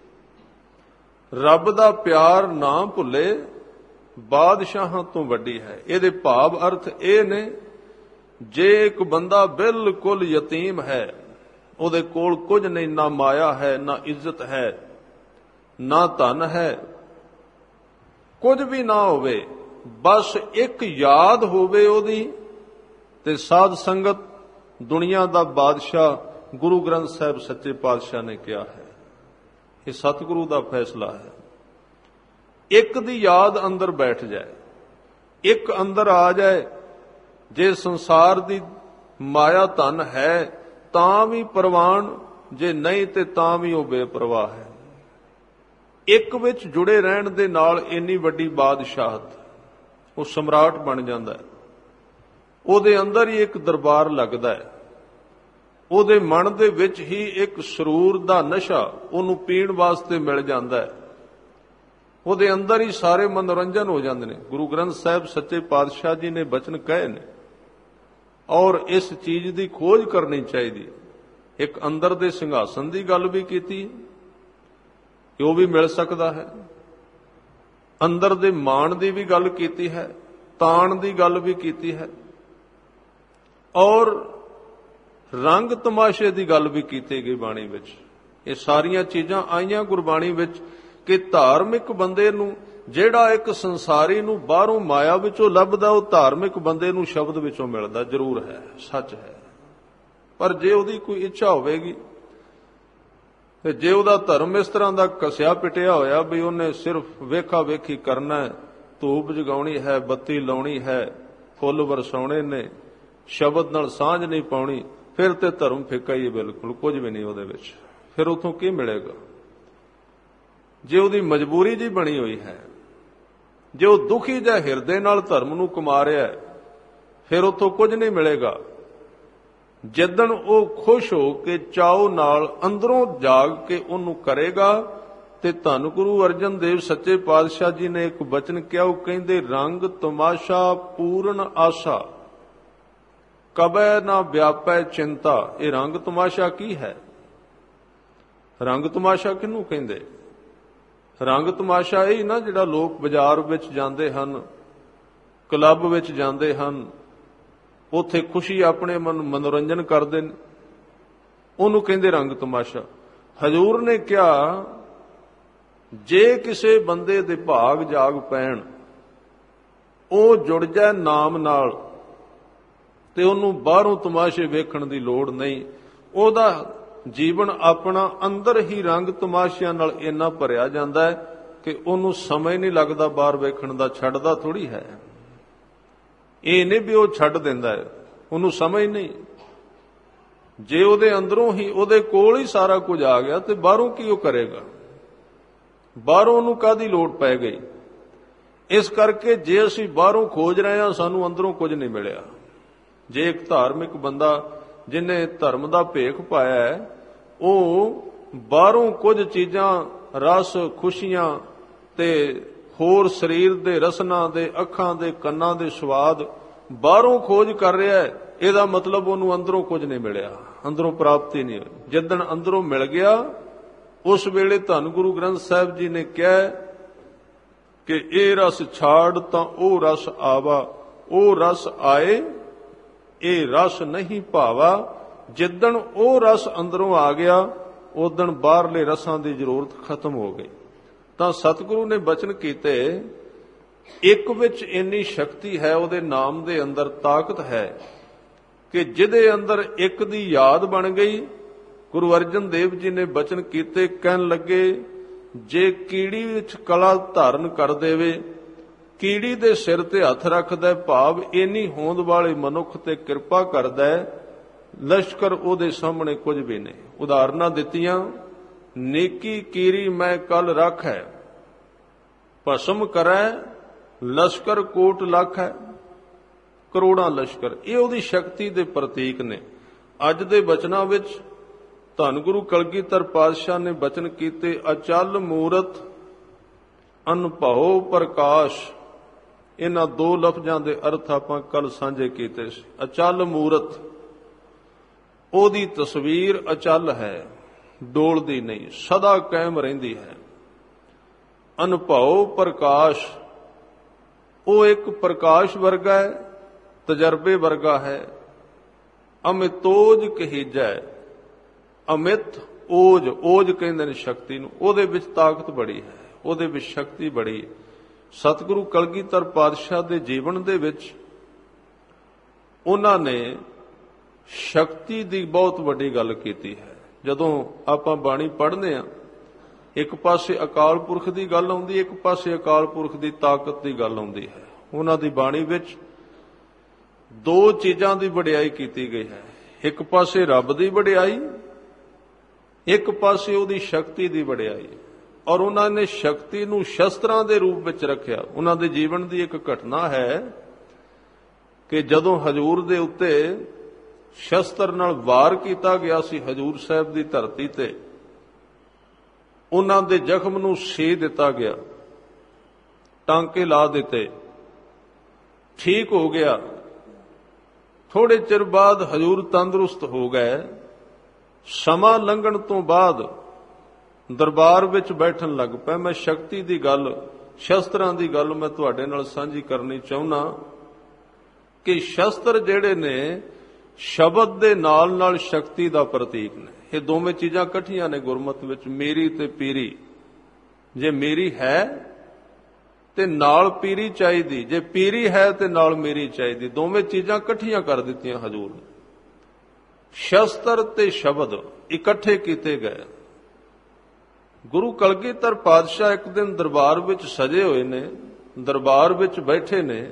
ਰੱਬ ਦਾ ਪਿਆਰ ਨਾ ਭੁੱਲੇ, ਬਾਦਸ਼ਾਹਾਂ ਤੋਂ ਵੱਡੀ ਹੈ। ਇਹਦੇ ਭਾਵ ਅਰਥ ਇਹ ਨੇ, ਜੇ ਇੱਕ ਬੰਦਾ ਬਿਲਕੁਲ ਯਤੀਮ ਹੈ, ਉਹਦੇ ਕੋਲ ਕੁਝ ਨਹੀਂ, ਨਾ ਮਾਇਆ ਹੈ, ਨਾ ਇੱਜ਼ਤ ਹੈ, ਨਾ ਧਨ ਹੈ, ਕੁਝ ਵੀ ਨਾ ਹੋਵੇ, ਬਸ ਇੱਕ ਯਾਦ ਹੋਵੇ ਉਹਦੀ, ਤੇ ਸਾਧ ਸੰਗਤ ਦੁਨੀਆ ਦਾ ਬਾਦਸ਼ਾਹ ਗੁਰੂ ਗ੍ਰੰਥ ਸਾਹਿਬ ਸੱਚੇ ਪਾਤਸ਼ਾਹ ਨੇ ਕਿਹਾ ਹੈ। ਇਹ ਸਤਿਗੁਰੂ ਦਾ ਫੈਸਲਾ ਹੈ। ਇੱਕ ਦੀ ਯਾਦ ਅੰਦਰ ਬੈਠ ਜਾਏ, ਇੱਕ ਅੰਦਰ ਆ ਜਾਏ, ਜੇ ਸੰਸਾਰ ਦੀ ਮਾਇਆ ਧਨ ਹੈ ਤਾਂ ਵੀ ਪ੍ਰਵਾਨ, ਜੇ ਨਹੀਂ ਤੇ ਤਾਂ ਵੀ ਉਹ ਬੇਪਰਵਾਹ ਹੈ। ਇੱਕ ਵਿੱਚ ਜੁੜੇ ਰਹਿਣ ਦੇ ਨਾਲ ਇੰਨੀ ਵੱਡੀ ਬਾਦਸ਼ਾਹਤ, ਉਹ ਸਮਰਾਟ ਬਣ ਜਾਂਦਾ ਹੈ। ਉਹਦੇ ਅੰਦਰ ਹੀ ਇੱਕ ਦਰਬਾਰ ਲੱਗਦਾ ਹੈ, ਉਹਦੇ ਮਨ ਦੇ ਵਿੱਚ ਹੀ ਇੱਕ ਸਰੂਰ ਦਾ ਨਸ਼ਾ ਉਹਨੂੰ ਪੀਣ ਵਾਸਤੇ ਮਿਲ ਜਾਂਦਾ ਹੈ। ਉਹਦੇ ਅੰਦਰ ਹੀ ਸਾਰੇ ਮਨੋਰੰਜਨ ਹੋ ਜਾਂਦੇ ਨੇ। ਗੁਰੂ ਗ੍ਰੰਥ ਸਾਹਿਬ ਸੱਚੇ ਪਾਤਸ਼ਾਹ ਜੀ ਨੇ ਬਚਨ ਕਹੇ ਨੇ, ਔਰ ਇਸ ਚੀਜ਼ ਦੀ ਖੋਜ ਕਰਨੀ ਚਾਹੀਦੀ ਹੈ। ਇੱਕ ਅੰਦਰ ਦੇ ਸਿੰਘਾਸਨ ਦੀ ਗੱਲ ਵੀ ਕੀਤੀ ਕਿ ਉਹ ਵੀ ਮਿਲ ਸਕਦਾ ਹੈ, ਅੰਦਰ ਦੇ ਮਾਣ ਦੀ ਵੀ ਗੱਲ ਕੀਤੀ ਹੈ, ਤਾਣ ਦੀ ਗੱਲ ਵੀ ਕੀਤੀ ਹੈ, ਔਰ ਰੰਗ ਤਮਾਸ਼ੇ ਦੀ ਗੱਲ ਵੀ ਕੀਤੀ ਗਈ ਬਾਣੀ ਵਿੱਚ। ਇਹ ਸਾਰੀਆਂ ਚੀਜ਼ਾਂ ਆਈਆਂ ਗੁਰਬਾਣੀ ਵਿੱਚ ਕਿ ਧਾਰਮਿਕ ਬੰਦੇ ਨੂੰ, ਜਿਹੜਾ ਇੱਕ ਸੰਸਾਰੀ ਨੂੰ ਬਾਹਰੋਂ ਮਾਇਆ ਵਿੱਚੋਂ ਲੱਭਦਾ, ਉਹ ਧਾਰਮਿਕ ਬੰਦੇ ਨੂੰ ਸ਼ਬਦ ਵਿੱਚੋਂ ਮਿਲਦਾ ਜ਼ਰੂਰ ਹੈ, ਸੱਚ ਹੈ। ਪਰ ਜੇ ਉਹਦੀ ਕੋਈ ਇੱਛਾ ਹੋਵੇਗੀ, ਤੇ ਜੇ ਉਹਦਾ ਧਰਮ ਇਸ ਤਰ੍ਹਾਂ ਦਾ ਕਸਿਆ ਪਿਟਿਆ ਹੋਇਆ ਵੀ ਉਹਨੇ ਸਿਰਫ ਵੇਖਾ ਵੇਖੀ ਕਰਨਾ, ਧੂਪ ਜਗਾਉਣੀ ਹੈ, ਬੱਤੀ ਲਾਉਣੀ ਹੈ, ਫੁੱਲ ਵਰਸਾਉਣੇ ਨੇ, ਸ਼ਬਦ ਨਾਲ ਸਾਂਝ ਨਹੀਂ ਪਾਉਣੀ, ਫਿਰ ਤੇ ਧਰਮ ਫਿੱਕਾ ਹੀ ਹੈ, ਬਿਲਕੁਲ ਕੁਝ ਵੀ ਨਹੀਂ ਉਹਦੇ ਵਿੱਚ। ਫਿਰ ਉਥੋਂ ਕੀ ਮਿਲੇਗਾ? ਜੇ ਉਹਦੀ ਮਜਬੂਰੀ ਜੀ ਬਣੀ ਹੋਈ ਹੈ, ਜੇ ਉਹ ਦੁਖੀ ਜਾਂ ਹਿਰਦੇ ਨਾਲ ਧਰਮ ਨੂੰ ਕਮਾ ਰਿਹਾ ਹੈ, ਫਿਰ ਉਥੋਂ ਕੁਝ ਨਹੀਂ ਮਿਲੇਗਾ। ਜਿੱਦਣ ਉਹ ਖੁਸ਼ ਹੋ ਕੇ ਚਾਉ ਨਾਲ ਅੰਦਰੋਂ ਜਾਗ ਕੇ ਉਹਨੂੰ ਕਰੇਗਾ, ਤੇ ਧੰਨ ਗੁਰੂ ਅਰਜਨ ਦੇਵ ਸੱਚੇ ਪਾਤਸ਼ਾਹ ਜੀ ਨੇ ਇੱਕ ਬਚਨ ਕਿਹਾ, ਉਹ ਕਹਿੰਦੇ, ਰੰਗ ਤਮਾਸ਼ਾ ਪੂਰਨ ਆਸਾ, ਕਬੈ ਨਾ ਵਿਆਪੈ ਚਿੰਤਾ। ਇਹ ਰੰਗ ਤਮਾਸ਼ਾ ਕੀ ਹੈ? ਰੰਗ ਤਮਾਸ਼ਾ ਕਿਹਨੂੰ ਕਹਿੰਦੇ? ਰੰਗ ਤਮਾਸ਼ਾ ਇਹ ਨਾ ਜਿਹੜਾ ਲੋਕ ਬਾਜ਼ਾਰ ਵਿੱਚ ਜਾਂਦੇ ਹਨ, ਕਲੱਬ ਵਿੱਚ ਜਾਂਦੇ ਹਨ, ਉੱਥੇ ਖੁਸ਼ੀ ਆਪਣੇ ਮਨੋਰੰਜਨ ਕਰਦੇ ਨੇ, ਉਹਨੂੰ ਕਹਿੰਦੇ ਰੰਗ ਤਮਾਸ਼ਾ। ਹਜ਼ੂਰ ਨੇ ਕਿਹਾ, ਜੇ ਕਿਸੇ ਬੰਦੇ ਦੇ ਭਾਗ ਜਾਗ ਪੈਣ, ਉਹ ਜੁੜ ਜਾਏ ਨਾਮ ਨਾਲ, ਤੇ ਉਹਨੂੰ ਬਾਹਰੋਂ ਤਮਾਸ਼ੇ ਵੇਖਣ ਦੀ ਲੋੜ ਨਹੀਂ। ਉਹਦਾ ਜੀਵਨ ਆਪਣਾ ਅੰਦਰ ਹੀ ਰੰਗ ਤਮਾਸ਼ਿਆਂ ਨਾਲ ਇੰਨਾ ਭਰਿਆ ਜਾਂਦਾ ਹੈ ਕਿ ਉਹਨੂੰ ਸਮਝ ਨਹੀਂ ਲੱਗਦਾ ਬਾਹਰ ਵੇਖਣ ਦਾ, ਛੱਡਦਾ ਥੋੜੀ ਹੈ। ਇਹ ਨਹੀਂ ਵੀ ਉਹ ਛੱਡ ਦਿੰਦਾ ਹੈ, ਉਹਨੂੰ ਸਮਝ ਨਹੀਂ। ਜੇ ਉਹਦੇ ਅੰਦਰੋਂ ਹੀ, ਉਹਦੇ ਕੋਲ ਹੀ ਸਾਰਾ ਕੁਝ ਆ ਗਿਆ, ਤੇ ਬਾਹਰੋਂ ਕੀ ਉਹ ਕਰੇਗਾ? ਬਾਹਰੋਂ ਉਹਨੂੰ ਕਾਹਦੀ ਲੋੜ ਪੈ ਗਈ? ਇਸ ਕਰਕੇ ਜੇ ਅਸੀਂ ਬਾਹਰੋਂ ਖੋਜ ਰਹੇ ਹਾਂ, ਸਾਨੂੰ ਅੰਦਰੋਂ ਕੁਝ ਨਹੀਂ ਮਿਲਿਆ। ਜੇ ਇੱਕ ਧਾਰਮਿਕ ਬੰਦਾ ਜਿਹਨੇ ਧਰਮ ਦਾ ਭੇਖ ਪਾਇਆ ਹੈ, ਉਹ ਬਾਹਰੋਂ ਕੁਝ ਚੀਜ਼ਾਂ, ਰਸ, ਖੁਸ਼ੀਆਂ ਤੇ ਹੋਰ ਸਰੀਰ ਦੇ ਰਸਨਾ ਦੇ, ਅੱਖਾਂ ਦੇ, ਕੰਨਾਂ ਦੇ ਸਵਾਦ ਬਾਹਰੋਂ ਖੋਜ ਕਰ ਰਿਹਾ ਹੈ, ਇਹਦਾ ਮਤਲਬ ਉਹਨੂੰ ਅੰਦਰੋਂ ਕੁਝ ਨਹੀਂ ਮਿਲਿਆ, ਅੰਦਰੋਂ ਪ੍ਰਾਪਤੀ ਨਹੀਂ ਹੋਈ। ਜਿੱਦਣ ਅੰਦਰੋਂ ਮਿਲ ਗਿਆ ਉਸ ਵੇਲੇ ਧੰਨ ਗੁਰੂ ਗ੍ਰੰਥ ਸਾਹਿਬ ਜੀ ਨੇ ਕਿਹਾ ਕਿ ਇਹ ਰਸ ਛਾੜ ਤਾਂ ਉਹ ਰਸ ਆਵਾ, ਉਹ ਰਸ ਆਏ ਇਹ ਰਸ ਨਹੀਂ ਭਾਵਾ। ਜਿੱਦਣ ਉਹ ਰਸ ਅੰਦਰੋਂ ਆ ਗਿਆ ਉਦਣ ਬਾਹਰਲੇ ਰਸਾਂ ਦੀ ਜ਼ਰੂਰਤ ਖਤਮ ਹੋ ਗਈ। ਤਾਂ ਸਤਿਗੁਰੂ ਨੇ ਬਚਨ ਕੀਤੇ, ਇੱਕ ਵਿੱਚ ਇੰਨੀ ਸ਼ਕਤੀ ਹੈ, ਉਹਦੇ ਨਾਮ ਦੇ ਅੰਦਰ ਤਾਕਤ ਹੈ ਕਿ ਜਿਹਦੇ ਅੰਦਰ ਇੱਕ ਦੀ ਯਾਦ ਬਣ ਗਈ। ਗੁਰੂ ਅਰਜਨ ਦੇਵ ਜੀ ਨੇ ਬਚਨ ਕੀਤੇ, ਕਹਿਣ ਲੱਗੇ ਜੇ ਕੀੜੀ ਵਿੱਚ ਕਲਾ ਧਾਰਨ ਕਰ ਦੇਵੇ, ਕੀੜੀ ਦੇ ਸਿਰ ਤੇ ਹੱਥ ਰੱਖਦਾ, ਭਾਵ ਇੰਨੀ ਹੋਂਦ ਵਾਲੇ ਮਨੁੱਖ ਤੇ ਕਿਰਪਾ ਕਰਦਾ, ਲਸ਼ਕਰ ਉਹਦੇ ਸਾਹਮਣੇ ਕੁਝ ਵੀ ਨਹੀਂ। ਉਦਾਹਰਨਾਂ ਦਿੱਤੀਆਂ, ਨੇਕੀ ਕੀਰੀ ਮੈਂ ਕਲ ਰੱਖੈ, ਭਸਮ ਕਰੈ ਲਸ਼ਕਰ ਕੋਟ ਲੱਖ ਹੈ, ਕਰੋੜਾਂ ਲਸ਼ਕਰ। ਇਹ ਉਹਦੀ ਸ਼ਕਤੀ ਦੇ ਪ੍ਰਤੀਕ ਨੇ। ਅੱਜ ਦੇ ਬਚਨਾਂ ਵਿੱਚ ਧੰਨ ਗੁਰੂ ਕਲਗੀਧਰ ਪਾਤਸ਼ਾਹ ਨੇ ਬਚਨ ਕੀਤੇ, ਅਚਲ ਮੂਰਤ ਅਨਭਉ ਪ੍ਰਕਾਸ਼। ਇਹਨਾਂ ਦੋ ਲਫ਼ਜ਼ਾਂ ਦੇ ਅਰਥ ਆਪਾਂ ਕੱਲ ਸਾਂਝੇ ਕੀਤੇ ਸੀ। ਅਚਲ ਮੂਰਤ, ਉਹਦੀ ਤਸਵੀਰ ਅਚਲ ਹੈ, ਡੋਲਦੀ ਨਹੀਂ, ਸਦਾ ਕਾਇਮ ਰਹਿੰਦੀ ਹੈ। ਅਨਭਉ ਪ੍ਰਕਾਸ਼, ਉਹ ਇੱਕ ਪ੍ਰਕਾਸ਼ ਵਰਗਾ ਹੈ, ਤਜਰਬੇ ਵਰਗਾ ਹੈ। ਅਮਿਤੋਜ ਕਹੀਜੈ, ਅਮਿਤ ਓਜ, ਓਜ ਕਹਿੰਦੇ ਨੇ ਸ਼ਕਤੀ ਨੂੰ, ਉਹਦੇ ਵਿੱਚ ਤਾਕਤ ਬੜੀ ਹੈ, ਉਹਦੇ ਵਿੱਚ ਸ਼ਕਤੀ ਬੜੀ ਹੈ। ਸਤਿਗੁਰੂ ਕਲਗੀਧਰ ਪਾਤਸ਼ਾਹ ਦੇ ਜੀਵਨ ਦੇ ਵਿੱਚ ਉਹਨਾਂ ਨੇ ਸ਼ਕਤੀ ਦੀ ਬਹੁਤ ਵੱਡੀ ਗੱਲ ਕੀਤੀ ਹੈ। ਜਦੋਂ ਆਪਾਂ ਬਾਣੀ ਪੜ੍ਹਦੇ ਹਾਂ, ਇੱਕ ਪਾਸੇ ਅਕਾਲ ਪੁਰਖ ਦੀ ਗੱਲ ਆਉਂਦੀ, ਇੱਕ ਪਾਸੇ ਅਕਾਲ ਪੁਰਖ ਦੀ ਤਾਕਤ ਦੀ ਗੱਲ ਆਉਂਦੀ ਹੈ। ਉਹਨਾਂ ਦੀ ਬਾਣੀ ਵਿੱਚ ਦੋ ਚੀਜ਼ਾਂ ਦੀ ਵਡਿਆਈ ਕੀਤੀ ਗਈ ਹੈ, ਇੱਕ ਪਾਸੇ ਰੱਬ ਦੀ ਵਡਿਆਈ, ਇੱਕ ਪਾਸੇ ਉਹਦੀ ਸ਼ਕਤੀ ਦੀ ਵਡਿਆਈ। ਔਰ ਉਹਨਾਂ ਨੇ ਸ਼ਕਤੀ ਨੂੰ ਸ਼ਸਤਰਾਂ ਦੇ ਰੂਪ ਵਿੱਚ ਰੱਖਿਆ। ਉਹਨਾਂ ਦੇ ਜੀਵਨ ਦੀ ਇੱਕ ਘਟਨਾ ਹੈ ਕਿ ਜਦੋਂ ਹਜੂਰ ਦੇ ਉੱਤੇ ਸ਼ਸਤਰ ਨਾਲ ਵਾਰ ਕੀਤਾ ਗਿਆ ਸੀ, ਹਜੂਰ ਸਾਹਿਬ ਦੀ ਧਰਤੀ ਤੇ, ਉਹਨਾਂ ਦੇ ਜ਼ਖਮ ਨੂੰ ਸੇ ਦਿੱਤਾ ਗਿਆ, ਟਾਂਕੇ ਲਾ ਦਿੱਤੇ, ਠੀਕ ਹੋ ਗਿਆ। ਥੋੜੇ ਚਿਰ ਬਾਅਦ ਹਜੂਰ ਤੰਦਰੁਸਤ ਹੋ ਗਏ। ਸਮਾਂ ਲੰਘਣ ਤੋਂ ਬਾਅਦ ਦਰਬਾਰ ਵਿੱਚ ਬੈਠਣ ਲੱਗ ਪਏ। ਮੈਂ ਸ਼ਕਤੀ ਦੀ ਗੱਲ, ਸ਼ਸਤਰਾਂ ਦੀ ਗੱਲ ਮੈਂ ਤੁਹਾਡੇ ਨਾਲ ਸਾਂਝੀ ਕਰਨੀ ਚਾਹੁੰਦਾ ਕਿ ਸ਼ਸਤਰ ਜਿਹੜੇ ਨੇ ਸ਼ਬਦ ਦੇ ਨਾਲ ਨਾਲ ਸ਼ਕਤੀ ਦਾ ਪ੍ਰਤੀਕ ਨੇ। ਇਹ ਦੋਵੇਂ ਚੀਜ਼ਾਂ ਇਕੱਠੀਆਂ ਨੇ ਗੁਰਮਤਿ ਵਿੱਚ, ਮੇਰੀ ਤੇ ਪੀਰੀ। ਜੇ ਮੇਰੀ ਹੈ ਤੇ ਨਾਲ ਪੀਰੀ ਚਾਹੀਦੀ, ਜੇ ਪੀਰੀ ਹੈ ਤੇ ਨਾਲ ਮੇਰੀ ਚਾਹੀਦੀ। ਦੋਵੇਂ ਚੀਜ਼ਾਂ ਇਕੱਠੀਆਂ ਕਰ ਦਿੱਤੀਆਂ ਹਜੂਰ ਨੇ। ਸ਼ਸਤਰ ਤੇ ਸ਼ਬਦ ਇਕੱਠੇ ਕੀਤੇ ਗਏ। ਗੁਰੂ ਕਲਗੀਧਰ ਪਾਤਸ਼ਾਹ ਇੱਕ ਦਿਨ ਦਰਬਾਰ ਵਿੱਚ ਸਜੇ ਹੋਏ ਨੇ, ਦਰਬਾਰ ਵਿੱਚ ਬੈਠੇ ਨੇ।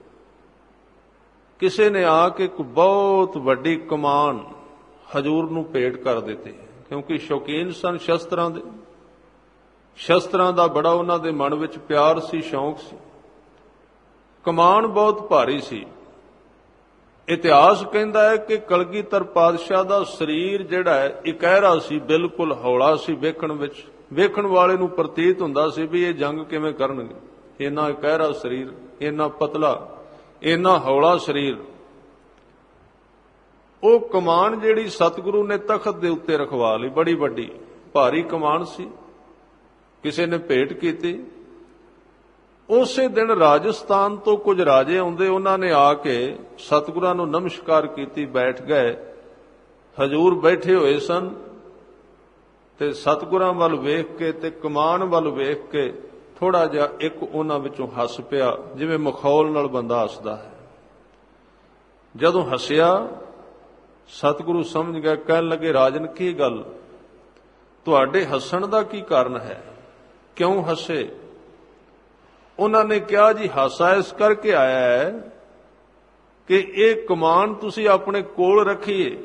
ਕਿਸੇ ਨੇ ਆ ਕੇ ਇੱਕ ਬਹੁਤ ਵੱਡੀ ਕਮਾਨ ਹਜੂਰ ਨੂੰ ਭੇਟ ਕਰ ਦਿੱਤੀ, ਕਿਉਂਕਿ ਸ਼ੌਕੀਨ ਸਨ ਸ਼ਸਤਰਾਂ ਦੇ। ਸ਼ਸਤਰਾਂ ਦਾ ਬੜਾ ਉਹਨਾਂ ਦੇ ਮਨ ਵਿੱਚ ਪਿਆਰ ਸੀ, ਸ਼ੌਂਕ ਸੀ। ਕਮਾਨ ਬਹੁਤ ਭਾਰੀ ਸੀ। ਇਤਿਹਾਸ ਕਹਿੰਦਾ ਹੈ ਕਿ ਕਲਗੀਧਰ ਪਾਤਸ਼ਾਹ ਦਾ ਸਰੀਰ ਜਿਹੜਾ ਹੈ ਇਕਹਿਰਾ ਸੀ, ਬਿਲਕੁਲ ਹੌਲਾ ਸੀ। ਵੇਖਣ ਵਿੱਚ, ਵੇਖਣ ਵਾਲੇ ਨੂੰ ਪ੍ਰਤੀਤ ਹੁੰਦਾ ਸੀ ਵੀ ਇਹ ਜੰਗ ਕਿਵੇਂ ਕਰਨਗੇ। ਇੰਨਾ ਇਕਹਿਰਾ ਸਰੀਰ, ਇੰਨਾ ਪਤਲਾ, ਇੰਨਾ ਹੌਲਾ ਸਰੀਰ। ਉਹ ਕਮਾਨ ਜਿਹੜੀ ਸਤਿਗੁਰੂ ਨੇ ਤਖਤ ਦੇ ਉੱਤੇ ਰਖਵਾ ਲਈ, ਬੜੀ ਵੱਡੀ ਭਾਰੀ ਕਮਾਨ ਸੀ, ਕਿਸੇ ਨੇ ਭੇਟ ਕੀਤੀ। ਉਸੇ ਦਿਨ ਰਾਜਸਥਾਨ ਤੋਂ ਕੁਝ ਰਾਜੇ ਆਉਂਦੇ, ਉਹਨਾਂ ਨੇ ਆ ਕੇ ਸਤਿਗੁਰਾਂ ਨੂੰ ਨਮਸਕਾਰ ਕੀਤੀ, ਬੈਠ ਗਏ। ਹਜੂਰ ਬੈਠੇ ਹੋਏ ਸਨ ਤੇ ਸਤਿਗੁਰਾਂ ਵੱਲ ਵੇਖ ਕੇ ਤੇ ਕਮਾਨ ਵੱਲ ਵੇਖ ਕੇ ਥੋੜਾ ਜਿਹਾ ਇੱਕ ਉਹਨਾਂ ਵਿੱਚੋਂ ਹੱਸ ਪਿਆ, ਜਿਵੇਂ ਮਖੌਲ ਨਾਲ ਬੰਦਾ ਹੱਸਦਾ ਹੈ। ਜਦੋਂ ਹੱਸਿਆ ਸਤਿਗੁਰੂ ਸਮਝ ਗਏ, ਕਹਿਣ ਲੱਗੇ ਰਾਜਨ ਕੀ ਗੱਲ, ਤੁਹਾਡੇ ਹੱਸਣ ਦਾ ਕੀ ਕਾਰਨ ਹੈ, ਕਿਉਂ ਹੱਸੇ? ਉਹਨਾਂ ਨੇ ਕਿਹਾ ਜੀ ਹਾਸਾ ਇਸ ਕਰਕੇ ਆਇਆ ਹੈ ਕਿ ਇਹ ਕਮਾਨ ਤੁਸੀਂ ਆਪਣੇ ਕੋਲ ਰੱਖੀਏ,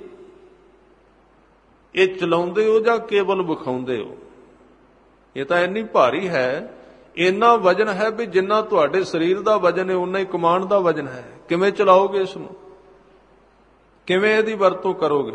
ਇਹ ਚਲਾਉਂਦੇ ਹੋ ਜਾਂ ਕੇਵਲ ਵਿਖਾਉਂਦੇ ਹੋ? ਇਹ ਤਾਂ ਇੰਨੀ ਭਾਰੀ ਹੈ, ਇੰਨਾ ਵਜਨ ਹੈ ਵੀ ਜਿੰਨਾ ਤੁਹਾਡੇ ਸਰੀਰ ਦਾ ਵਜਨ ਹੈ ਉਨਾ ਹੀ ਕਮਾਨ ਦਾ ਵਜਨ ਹੈ। ਕਿਵੇਂ ਚਲਾਓਗੇ ਇਸ ਨੂੰ, ਕਿਵੇਂ ਇਹਦੀ ਵਰਤੋਂ ਕਰੋਗੇ?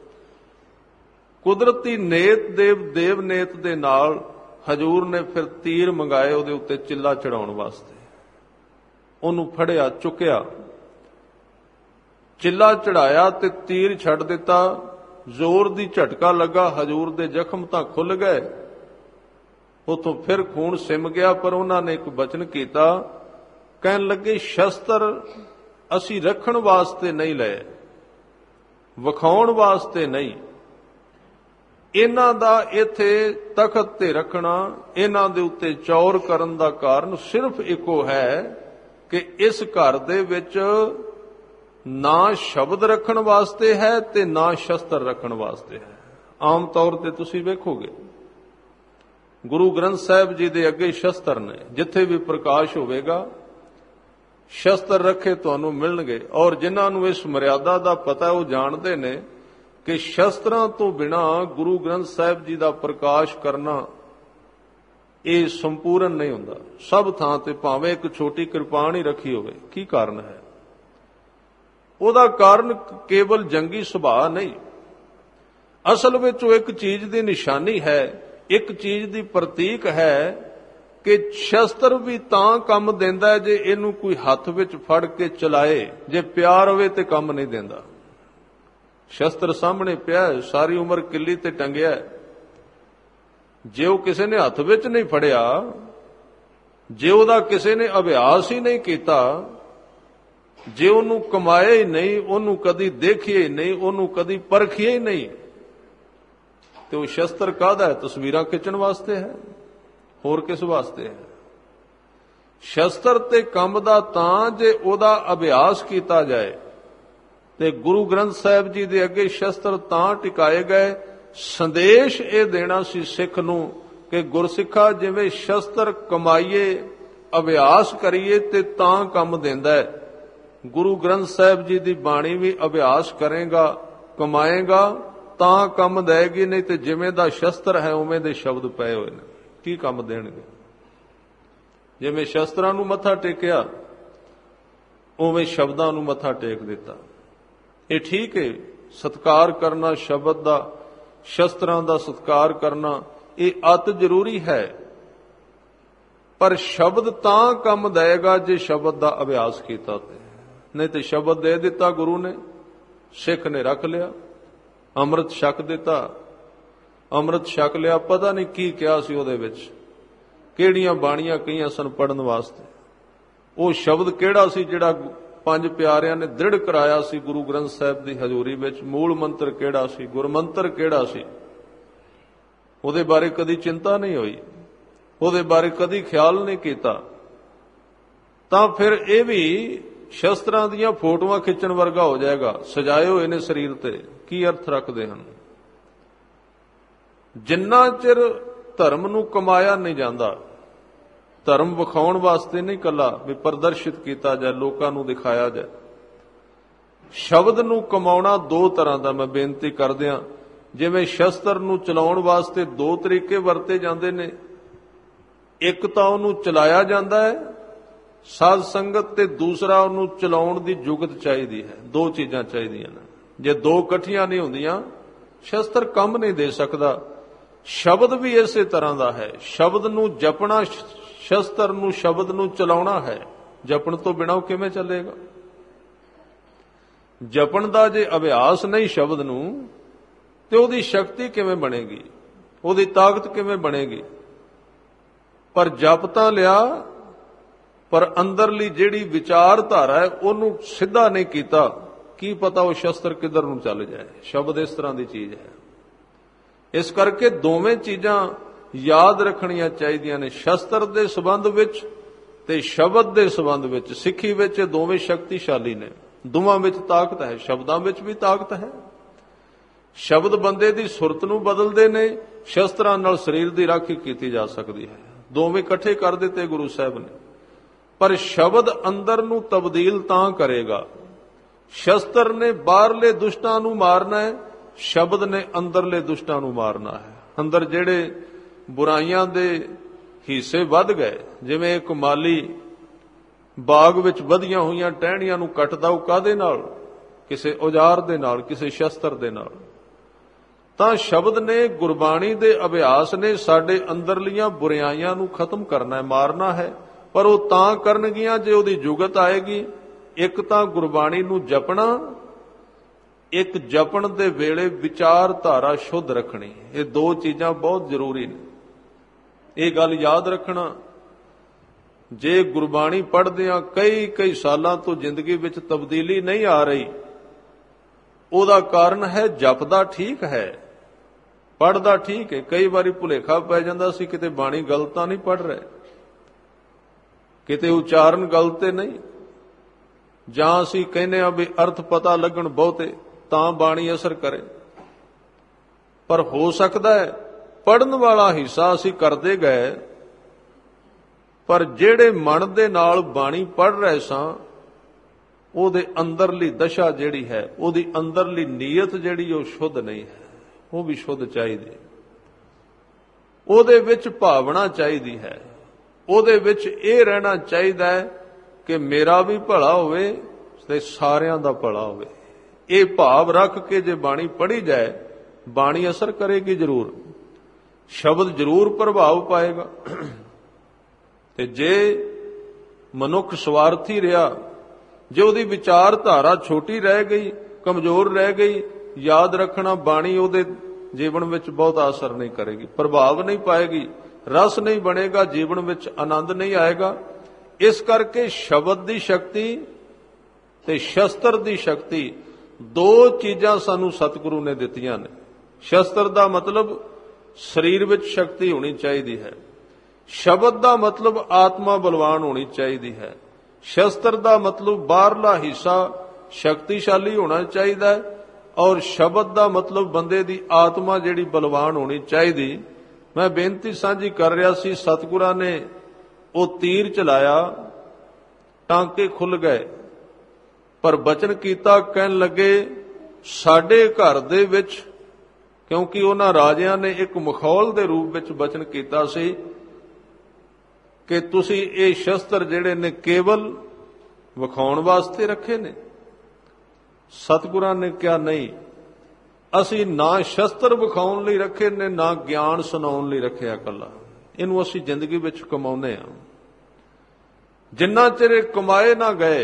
ਕੁਦਰਤੀ ਨੇਤ ਦੇਵ ਨੇਤ ਦੇ ਨਾਲ ਹਜੂਰ ਨੇ ਫਿਰ ਤੀਰ ਮੰਗਾਏ ਉਹਦੇ ਉੱਤੇ ਚਿੱਲਾ ਚੜਾਉਣ ਵਾਸਤੇ। ਉਹਨੂੰ ਫੜਿਆ, ਚੁੱਕਿਆ, ਚਿੱਲਾ ਚੜਾਇਆ ਤੇ ਤੀਰ ਛੱਡ ਦਿੱਤਾ, ਜ਼ੋਰ ਦੀ ਝਟਕਾ ਲੱਗਾ, ਹਜੂਰ ਦੇ ਜ਼ਖਮ ਤਾਂ ਖੁੱਲ ਗਏ, ਉਤੋਂ ਫਿਰ ਖੂਨ ਸਿਮ ਗਿਆ। ਪਰ ਉਹਨਾਂ ਨੇ ਇੱਕ ਬਚਨ ਕੀਤਾ, ਕਹਿਣ ਲੱਗੇ ਸ਼ਸਤਰ ਅਸੀਂ ਰੱਖਣ ਵਾਸਤੇ ਨਹੀਂ ਲਏ, ਵਿਖਾਉਣ ਵਾਸਤੇ ਨਹੀਂ, ਇਹਨਾਂ ਦਾ ਇੱਥੇ ਤਖਤ ਤੇ ਰੱਖਣਾ, ਇਹਨਾਂ ਦੇ ਉੱਤੇ ਚੌਰ ਕਰਨ ਦਾ ਕਾਰਨ ਸਿਰਫ ਇੱਕੋ ਹੈ ਕਿ ਇਸ ਘਰ ਦੇ ਵਿੱਚ ਨਾ ਸ਼ਬਦ ਰੱਖਣ ਵਾਸਤੇ ਹੈ ਤੇ ਨਾ ਸ਼ਸਤਰ ਰੱਖਣ ਵਾਸਤੇ ਹੈ। ਆਮ ਤੌਰ ਤੇ ਤੁਸੀਂ ਵੇਖੋਗੇ ਗੁਰੂ ਗ੍ਰੰਥ ਸਾਹਿਬ ਜੀ ਦੇ ਅੱਗੇ ਸ਼ਸਤਰ ਨੇ, ਜਿੱਥੇ ਵੀ ਪ੍ਰਕਾਸ਼ ਹੋਵੇਗਾ ਸ਼ਸਤਰ ਰੱਖੇ ਤੁਹਾਨੂੰ ਮਿਲਣਗੇ। ਔਰ ਜਿਨ੍ਹਾਂ ਨੂੰ ਇਸ ਮਰਿਆਦਾ ਦਾ ਪਤਾ ਉਹ ਜਾਣਦੇ ਨੇ ਕਿ ਸ਼ਸਤਰਾਂ ਤੋਂ ਬਿਨਾਂ ਗੁਰੂ ਗ੍ਰੰਥ ਸਾਹਿਬ ਜੀ ਦਾ ਪ੍ਰਕਾਸ਼ ਕਰਨਾ ਇਹ ਸੰਪੂਰਨ ਨਹੀਂ ਹੁੰਦਾ। ਸਭ ਥਾਂ ਤੇ ਭਾਵੇਂ ਇੱਕ ਛੋਟੀ ਕਿਰਪਾਨ ਹੀ ਰੱਖੀ ਹੋਵੇ, ਕੀ ਕਾਰਨ ਹੈ? ਉਹਦਾ ਕਾਰਨ ਕੇਵਲ ਜੰਗੀ ਸੁਭਾਅ ਨਹੀਂ, ਅਸਲ ਵਿੱਚ ਉਹ ਇੱਕ ਚੀਜ਼ ਦੀ ਨਿਸ਼ਾਨੀ ਹੈ, ਇੱਕ ਚੀਜ਼ ਦੀ ਪ੍ਰਤੀਕ ਹੈ ਕਿ ਸ਼ਸਤਰ ਵੀ ਤਾਂ ਕੰਮ ਦਿੰਦਾ ਜੇ ਇਹਨੂੰ ਕੋਈ ਹੱਥ ਵਿੱਚ ਫੜ ਕੇ ਚਲਾਏ, ਜੇ ਪਿਆਰ ਹੋਵੇ ਤੇ ਕੰਮ ਨਹੀਂ ਦਿੰਦਾ। ਸ਼ਸਤਰ ਸਾਹਮਣੇ ਪਿਆ, ਸਾਰੀ ਉਮਰ ਕਿੱਲੀ ਤੇ ਟੰਗਿਆ, ਜੇ ਉਹ ਕਿਸੇ ਨੇ ਹੱਥ ਵਿੱਚ ਨਹੀਂ ਫੜਿਆ, ਜੇ ਉਹਦਾ ਕਿਸੇ ਨੇ ਅਭਿਆਸ ਹੀ ਨਹੀਂ ਕੀਤਾ, ਜੇ ਉਹਨੂੰ ਕਮਾਇਆ ਹੀ ਨਹੀਂ, ਉਹਨੂੰ ਕਦੀ ਦੇਖਿਆ ਹੀ ਨਹੀਂ, ਉਹਨੂੰ ਕਦੀ ਪਰਖਿਆ ਹੀ ਨਹੀਂ, ਤੇ ਉਹ ਸ਼ਸਤਰ ਕਾਹਦਾ ਹੈ? ਤਸਵੀਰਾਂ ਖਿੱਚਣ ਵਾਸਤੇ ਹੈ, ਹੋਰ ਕਿਸ ਵਾਸਤੇ ਹੈ? ਸ਼ਸਤਰ ਤੇ ਕੰਮ ਦਾ ਤਾਂ ਜੇ ਉਹਦਾ ਅਭਿਆਸ ਕੀਤਾ ਜਾਏ। ਤੇ ਗੁਰੂ ਗ੍ਰੰਥ ਸਾਹਿਬ ਜੀ ਦੇ ਅੱਗੇ ਸ਼ਸਤਰ ਤਾਂ ਟਿਕਾਏ ਗਏ, ਸੰਦੇਸ਼ ਇਹ ਦੇਣਾ ਸੀ ਸਿੱਖ ਨੂੰ ਕਿ ਗੁਰਸਿੱਖਾ ਜਿਵੇਂ ਸ਼ਸਤਰ ਕਮਾਈਏ, ਅਭਿਆਸ ਕਰੀਏ ਤੇ ਤਾਂ ਕੰਮ ਦਿੰਦਾ ਹੈ। ਗੁਰੂ ਗ੍ਰੰਥ ਸਾਹਿਬ ਜੀ ਦੀ ਬਾਣੀ ਵੀ ਅਭਿਆਸ ਕਰੇਗਾ, ਕਮਾਏਗਾ ਤਾਂ ਕੰਮ ਦੇਗੀ, ਨਹੀਂ ਤੇ ਜਿਵੇਂ ਦਾ ਸ਼ਸਤਰ ਹੈ ਉਵੇਂ ਦੇ ਸ਼ਬਦ ਪਏ ਹੋਏ ਨੇ, ਕੀ ਕੰਮ ਦੇਣਗੇ? ਜਿਵੇਂ ਸ਼ਸਤਰਾਂ ਨੂੰ ਮੱਥਾ ਟੇਕਿਆ ਉਵੇਂ ਸ਼ਬਦਾਂ ਨੂੰ ਮੱਥਾ ਟੇਕ ਦਿੱਤਾ। ਇਹ ਠੀਕ ਹੈ, ਸਤਿਕਾਰ ਕਰਨਾ ਸ਼ਬਦ ਦਾ, ਸ਼ਸਤਰਾਂ ਦਾ ਸਤਿਕਾਰ ਕਰਨਾ ਇਹ ਅਤ ਜ਼ਰੂਰੀ ਹੈ, ਪਰ ਸ਼ਬਦ ਤਾਂ ਕੰਮ ਦੇਗਾ ਜੇ ਸ਼ਬਦ ਦਾ ਅਭਿਆਸ ਕੀਤਾ ਤੇ, ਨਹੀਂ ਤੇ ਸ਼ਬਦ ਦੇ ਦਿੱਤਾ ਗੁਰੂ ਨੇ, ਸਿੱਖ ਨੇ ਰੱਖ ਲਿਆ, ਅੰਮ੍ਰਿਤ ਛਕ ਦਿੱਤਾ, ਅੰਮ੍ਰਿਤ ਛਕ ਲਿਆ, ਪਤਾ ਨਹੀਂ ਕੀ ਕਿਹਾ ਸੀ ਉਹਦੇ ਵਿੱਚ, ਕਿਹੜੀਆਂ ਬਾਣੀਆਂ ਕਹੀਆਂ ਸਨ ਪੜਨ ਵਾਸਤੇ, ਉਹ ਸ਼ਬਦ ਕਿਹੜਾ ਸੀ ਜਿਹੜਾ ਪੰਜ ਪਿਆਰਿਆਂ ਨੇ ਦ੍ਰਿੜ ਕਰਾਇਆ ਸੀ ਗੁਰੂ ਗ੍ਰੰਥ ਸਾਹਿਬ ਦੀ ਹਜ਼ੂਰੀ ਵਿੱਚ, ਮੂਲ ਮੰਤਰ ਕਿਹੜਾ ਸੀ, ਗੁਰਮੰਤਰ ਕਿਹੜਾ ਸੀ, ਉਹਦੇ ਬਾਰੇ ਕਦੀ ਚਿੰਤਾ ਨਹੀਂ ਹੋਈ, ਉਹਦੇ ਬਾਰੇ ਕਦੀ ਖਿਆਲ ਨਹੀਂ ਕੀਤਾ। ਤਾਂ ਫਿਰ ਇਹ ਵੀ ਸ਼ਸਤਰਾਂ ਦੀਆਂ ਫੋਟੋਆਂ ਖਿੱਚਣ ਵਰਗਾ ਹੋ ਜਾਏਗਾ, ਸਜਾਏ ਹੋਏ ਨੇ ਸਰੀਰ ਤੇ, ਕੀ ਅਰਥ ਰੱਖਦੇ ਹਨ? ਜਿੰਨਾ ਚਿਰ ਧਰਮ ਨੂੰ ਕਮਾਇਆ ਨਹੀਂ ਜਾਂਦਾ, ਧਰਮ ਵਿਖਾਉਣ ਵਾਸਤੇ ਨਹੀਂ ਕੱਲਾ ਵੀ ਪ੍ਰਦਰਸ਼ਿਤ ਕੀਤਾ ਜਾਏ, ਲੋਕਾਂ ਨੂੰ ਦਿਖਾਇਆ ਜਾਏ। ਸ਼ਬਦ ਨੂੰ ਕਮਾਉਣਾ ਦੋ ਤਰ੍ਹਾਂ ਦਾ ਮੈਂ ਬੇਨਤੀ ਕਰਦਿਆਂ, ਜਿਵੇਂ ਸ਼ਸਤਰ ਨੂੰ ਚਲਾਉਣ ਵਾਸਤੇ ਦੋ ਤਰੀਕੇ ਵਰਤੇ ਜਾਂਦੇ ਨੇ, ਇੱਕ ਤਾਂ ਉਹਨੂੰ ਚਲਾਇਆ ਜਾਂਦਾ ਹੈ ਸਾਧ ਸੰਗਤ, ਤੇ ਦੂਸਰਾ ਉਹਨੂੰ ਚਲਾਉਣ ਦੀ ਜੁਗਤ ਚਾਹੀਦੀ ਹੈ। ਦੋ ਚੀਜ਼ਾਂ ਚਾਹੀਦੀਆਂ ਨੇ, ਜੇ ਦੋ ਇਕੱਠੀਆਂ ਨਹੀਂ ਹੁੰਦੀਆਂ ਸ਼ਸਤਰ ਕੰਮ ਨਹੀਂ ਦੇ ਸਕਦਾ। ਸ਼ਬਦ ਵੀ ਇਸੇ ਤਰ੍ਹਾਂ ਦਾ ਹੈ, ਸ਼ਬਦ ਨੂੰ ਜਪਣਾ, ਸ਼ਸਤਰ ਨੂੰ ਸ਼ਬਦ ਨੂੰ ਚਲਾਉਣਾ ਹੈ, ਜਪਣ ਤੋਂ ਬਿਨਾਂ ਉਹ ਕਿਵੇਂ ਚੱਲੇਗਾ? ਜਪਣ ਦਾ ਜੇ ਅਭਿਆਸ ਨਹੀਂ ਸ਼ਬਦ ਨੂੰ, ਤੇ ਉਹਦੀ ਸ਼ਕਤੀ ਕਿਵੇਂ ਬਣੇਗੀ, ਉਹਦੀ ਤਾਕਤ ਕਿਵੇਂ ਬਣੇਗੀ? ਪਰ ਜਪ ਤਾਂ ਲਿਆ, ਪਰ ਅੰਦਰਲੀ ਜਿਹੜੀ ਵਿਚਾਰਧਾਰਾ ਹੈ ਉਹਨੂੰ ਸਿੱਧਾ ਨਹੀਂ ਕੀਤਾ, ਕੀ ਪਤਾ ਉਹ ਸ਼ਸਤਰ ਕਿੱਧਰ ਨੂੰ ਚੱਲ ਜਾਏ। ਸ਼ਬਦ ਇਸ ਤਰ੍ਹਾਂ ਦੀ ਚੀਜ਼ ਹੈ, ਇਸ ਕਰਕੇ ਦੋਵੇਂ ਚੀਜ਼ਾਂ ਯਾਦ ਰੱਖਣੀਆਂ ਚਾਹੀਦੀਆਂ ਨੇ, ਸ਼ਸਤਰ ਦੇ ਸੰਬੰਧ ਵਿੱਚ ਤੇ ਸ਼ਬਦ ਦੇ ਸੰਬੰਧ ਵਿੱਚ। ਸਿੱਖੀ ਵਿੱਚ ਇਹ ਦੋਵੇਂ ਸ਼ਕਤੀਸ਼ਾਲੀ ਨੇ, ਦੋਵਾਂ ਵਿੱਚ ਤਾਕਤ ਹੈ, ਸ਼ਬਦਾਂ ਵਿੱਚ ਵੀ ਤਾਕਤ ਹੈ। ਸ਼ਬਦ ਬੰਦੇ ਦੀ ਸੁਰਤ ਨੂੰ ਬਦਲਦੇ ਨੇ, ਸ਼ਸਤਰਾਂ ਨਾਲ ਸਰੀਰ ਦੀ ਰਾਖੀ ਕੀਤੀ ਜਾ ਸਕਦੀ ਹੈ। ਦੋਵੇਂ ਇਕੱਠੇ ਕਰ ਦਿੱਤੇ ਗੁਰੂ ਸਾਹਿਬ ਨੇ, ਪਰ ਸ਼ਬਦ ਅੰਦਰ ਨੂੰ ਤਬਦੀਲ ਤਾਂ ਕਰੇਗਾ। ਸ਼ਸਤਰ ਨੇ ਬਾਹਰਲੇ ਦੁਸ਼ਟਾਂ ਨੂੰ ਮਾਰਨਾ ਹੈ, ਸ਼ਬਦ ਨੇ ਅੰਦਰਲੇ ਦੁਸ਼ਟਾਂ ਨੂੰ ਮਾਰਨਾ ਹੈ। ਅੰਦਰ ਜਿਹੜੇ ਬੁਰਾਈਆਂ ਦੇ ਹਿੱਸੇ ਵੱਧ ਗਏ, ਜਿਵੇਂ ਇੱਕ ਮਾਲੀ ਬਾਗ ਵਿੱਚ ਵਧੀਆਂ ਹੋਈਆਂ ਟਹਿਣੀਆਂ ਨੂੰ ਕੱਟਦਾ, ਉਹ ਕਾਹਦੇ ਨਾਲ? ਕਿਸੇ ਔਜ਼ਾਰ ਦੇ ਨਾਲ, ਕਿਸੇ ਸ਼ਸਤਰ ਦੇ ਨਾਲ। ਤਾਂ ਸ਼ਬਦ ਨੇ, ਗੁਰਬਾਣੀ ਦੇ ਅਭਿਆਸ ਨੇ ਸਾਡੇ ਅੰਦਰਲੀਆਂ ਬੁਰਾਈਆਂ ਨੂੰ ਖਤਮ ਕਰਨਾ ਹੈ, ਮਾਰਨਾ ਹੈ। ਪਰ ਉਹ ਤਾਂ ਕਰਨਗੀਆਂ ਜੇ ਉਹਦੀ ਜੁਗਤ ਆਏਗੀ। ਇੱਕ ਤਾਂ ਗੁਰਬਾਣੀ ਨੂੰ ਜਪਣਾ ਇੱਕ ਜਪਣ ਦੇ ਵੇਲੇ ਵਿਚਾਰਧਾਰਾ ਸ਼ੁੱਧ ਰੱਖਣੀ। ਇਹ ਦੋ ਚੀਜ਼ਾਂ ਬਹੁਤ ਜ਼ਰੂਰੀ ਨੇ। ਇਹ ਗੱਲ ਯਾਦ ਰੱਖਣਾ, ਜੇ ਗੁਰਬਾਣੀ ਪੜ੍ਹਦਿਆਂ ਕਈ ਸਾਲਾਂ ਤੋਂ ਜ਼ਿੰਦਗੀ ਵਿੱਚ ਤਬਦੀਲੀ ਨਹੀਂ ਆ ਰਹੀ, ਉਹਦਾ ਕਾਰਨ ਹੈ ਜਪਦਾ ਠੀਕ ਹੈ, ਪੜ੍ਹਦਾ ਠੀਕ ਹੈ। ਕਈ ਵਾਰੀ ਭੁਲੇਖਾ ਪੈ ਜਾਂਦਾ ਸੀ ਕਿਤੇ ਬਾਣੀ ਗਲਤ ਤਾਂ ਨਹੀਂ ਪੜ੍ਹ ਰਹੇ, ਕਿਤੇ ਉਚਾਰਨ ਗਲਤ ਤੇ ਨਹੀਂ, ਜਾਂ ਅਸੀਂ ਕਹਿੰਦੇ ਆ ਵੀ ਅਰਥ ਪਤਾ ਲੱਗਣ ਬਹੁਤੇ ਤਾਂ ਬਾਣੀ ਅਸਰ ਕਰੇ। ਪਰ ਹੋ ਸਕਦਾ ਹੈ ਪੜ੍ਹਨ ਵਾਲਾ ਹਿੱਸਾ ਅਸੀਂ ਕਰਦੇ ਗਏ, ਪਰ ਜਿਹੜੇ ਮਨ ਦੇ ਨਾਲ ਬਾਣੀ ਪੜ੍ਹ ਰਹੇ ਸਾਂ, ਉਹਦੇ ਅੰਦਰਲੀ ਦਸ਼ਾ ਜਿਹੜੀ ਹੈ, ਉਹਦੀ ਅੰਦਰਲੀ ਨੀਅਤ ਜਿਹੜੀ ਉਹ ਸ਼ੁੱਧ ਨਹੀਂ ਹੈ, ਉਹ ਵੀ ਸ਼ੁੱਧ ਚਾਹੀਦੀ। ਉਹਦੇ ਵਿੱਚ ਭਾਵਨਾ ਚਾਹੀਦੀ ਹੈ, ਉਹਦੇ ਵਿੱਚ ਇਹ ਰਹਿਣਾ ਚਾਹੀਦਾ ਹੈ ਕਿ ਮੇਰਾ ਵੀ ਭਲਾ ਹੋਵੇ ਤੇ ਸਾਰਿਆਂ ਦਾ ਭਲਾ ਹੋਵੇ। ਇਹ ਭਾਵ ਰੱਖ ਕੇ ਜੇ ਬਾਣੀ ਪੜ੍ਹੀ ਜਾਏ, ਬਾਣੀ ਅਸਰ ਕਰੇਗੀ ਜ਼ਰੂਰ, ਸ਼ਬਦ ਜ਼ਰੂਰ ਪ੍ਰਭਾਵ ਪਾਏਗਾ। ਤੇ ਜੇ ਮਨੁੱਖ ਸਵਾਰਥੀ ਰਿਹਾ, ਜੇ ਉਹਦੀ ਵਿਚਾਰਧਾਰਾ ਛੋਟੀ ਰਹਿ ਗਈ, ਕਮਜ਼ੋਰ ਰਹਿ ਗਈ, ਯਾਦ ਰੱਖਣਾ ਬਾਣੀ ਉਹਦੇ ਜੀਵਨ ਵਿੱਚ ਬਹੁਤਾ ਅਸਰ ਨਹੀਂ ਕਰੇਗੀ, ਪ੍ਰਭਾਵ ਨਹੀਂ ਪਾਏਗੀ, ਰਸ ਨਹੀਂ ਬਣੇਗਾ, ਜੀਵਨ ਵਿੱਚ ਆਨੰਦ ਨਹੀਂ ਆਏਗਾ। ਇਸ ਕਰਕੇ ਸ਼ਬਦ ਦੀ ਸ਼ਕਤੀ ਤੇ ਸ਼ਸਤਰ ਦੀ ਸ਼ਕਤੀ, ਦੋ ਚੀਜ਼ਾਂ ਸਾਨੂੰ ਸਤਿਗੁਰੂ ਨੇ ਦਿੱਤੀਆਂ ਨੇ। ਸ਼ਸਤਰ ਦਾ ਮਤਲਬ ਸਰੀਰ ਵਿੱਚ ਸ਼ਕਤੀ ਹੋਣੀ ਚਾਹੀਦੀ ਹੈ, ਸ਼ਬਦ ਦਾ ਮਤਲਬ ਆਤਮਾ ਬਲਵਾਨ ਹੋਣੀ ਚਾਹੀਦੀ ਹੈ। ਸ਼ਸਤਰ ਦਾ ਮਤਲਬ ਬਾਹਰਲਾ ਹਿੱਸਾ ਸ਼ਕਤੀਸ਼ਾਲੀ ਹੋਣਾ ਚਾਹੀਦਾ ਹੈ, ਔਰ ਸ਼ਬਦ ਦਾ ਮਤਲਬ ਬੰਦੇ ਦੀ ਆਤਮਾ ਜਿਹੜੀ ਬਲਵਾਨ ਹੋਣੀ ਚਾਹੀਦੀ। ਮੈਂ ਬੇਨਤੀ ਸਾਂਝੀ ਕਰ ਰਿਹਾ ਸੀ, ਸਤਿਗੁਰਾਂ ਨੇ ਉਹ ਤੀਰ ਚਲਾਇਆ, ਟਾਂਕੇ ਖੁੱਲ ਗਏ, ਪਰ ਬਚਨ ਕੀਤਾ, ਕਹਿਣ ਲੱਗੇ ਸਾਡੇ ਘਰ ਦੇ ਵਿੱਚ, ਕਿਉਂਕਿ ਉਹਨਾਂ ਰਾਜਿਆਂ ਨੇ ਇੱਕ ਮਖੌਲ ਦੇ ਰੂਪ ਵਿੱਚ ਬਚਨ ਕੀਤਾ ਸੀ ਕਿ ਤੁਸੀਂ ਇਹ ਸ਼ਸਤਰ ਜਿਹੜੇ ਨੇ ਕੇਵਲ ਵਿਖਾਉਣ ਵਾਸਤੇ ਰੱਖੇ ਨੇ। ਸਤਿਗੁਰਾਂ ਨੇ ਕਿਹਾ ਨਹੀਂ, ਅਸੀਂ ਨਾ ਸ਼ਸਤਰ ਵਿਖਾਉਣ ਲਈ ਰੱਖੇ ਨੇ, ਨਾ ਗਿਆਨ ਸੁਣਾਉਣ ਲਈ ਰੱਖਿਆ ਇਕੱਲਾ। ਇਹਨੂੰ ਅਸੀਂ ਜ਼ਿੰਦਗੀ ਵਿੱਚ ਕਮਾਉਂਦੇ ਹਾਂ। ਜਿੰਨਾ ਚਿਰ ਇਹ ਕਮਾਏ ਨਾ ਗਏ,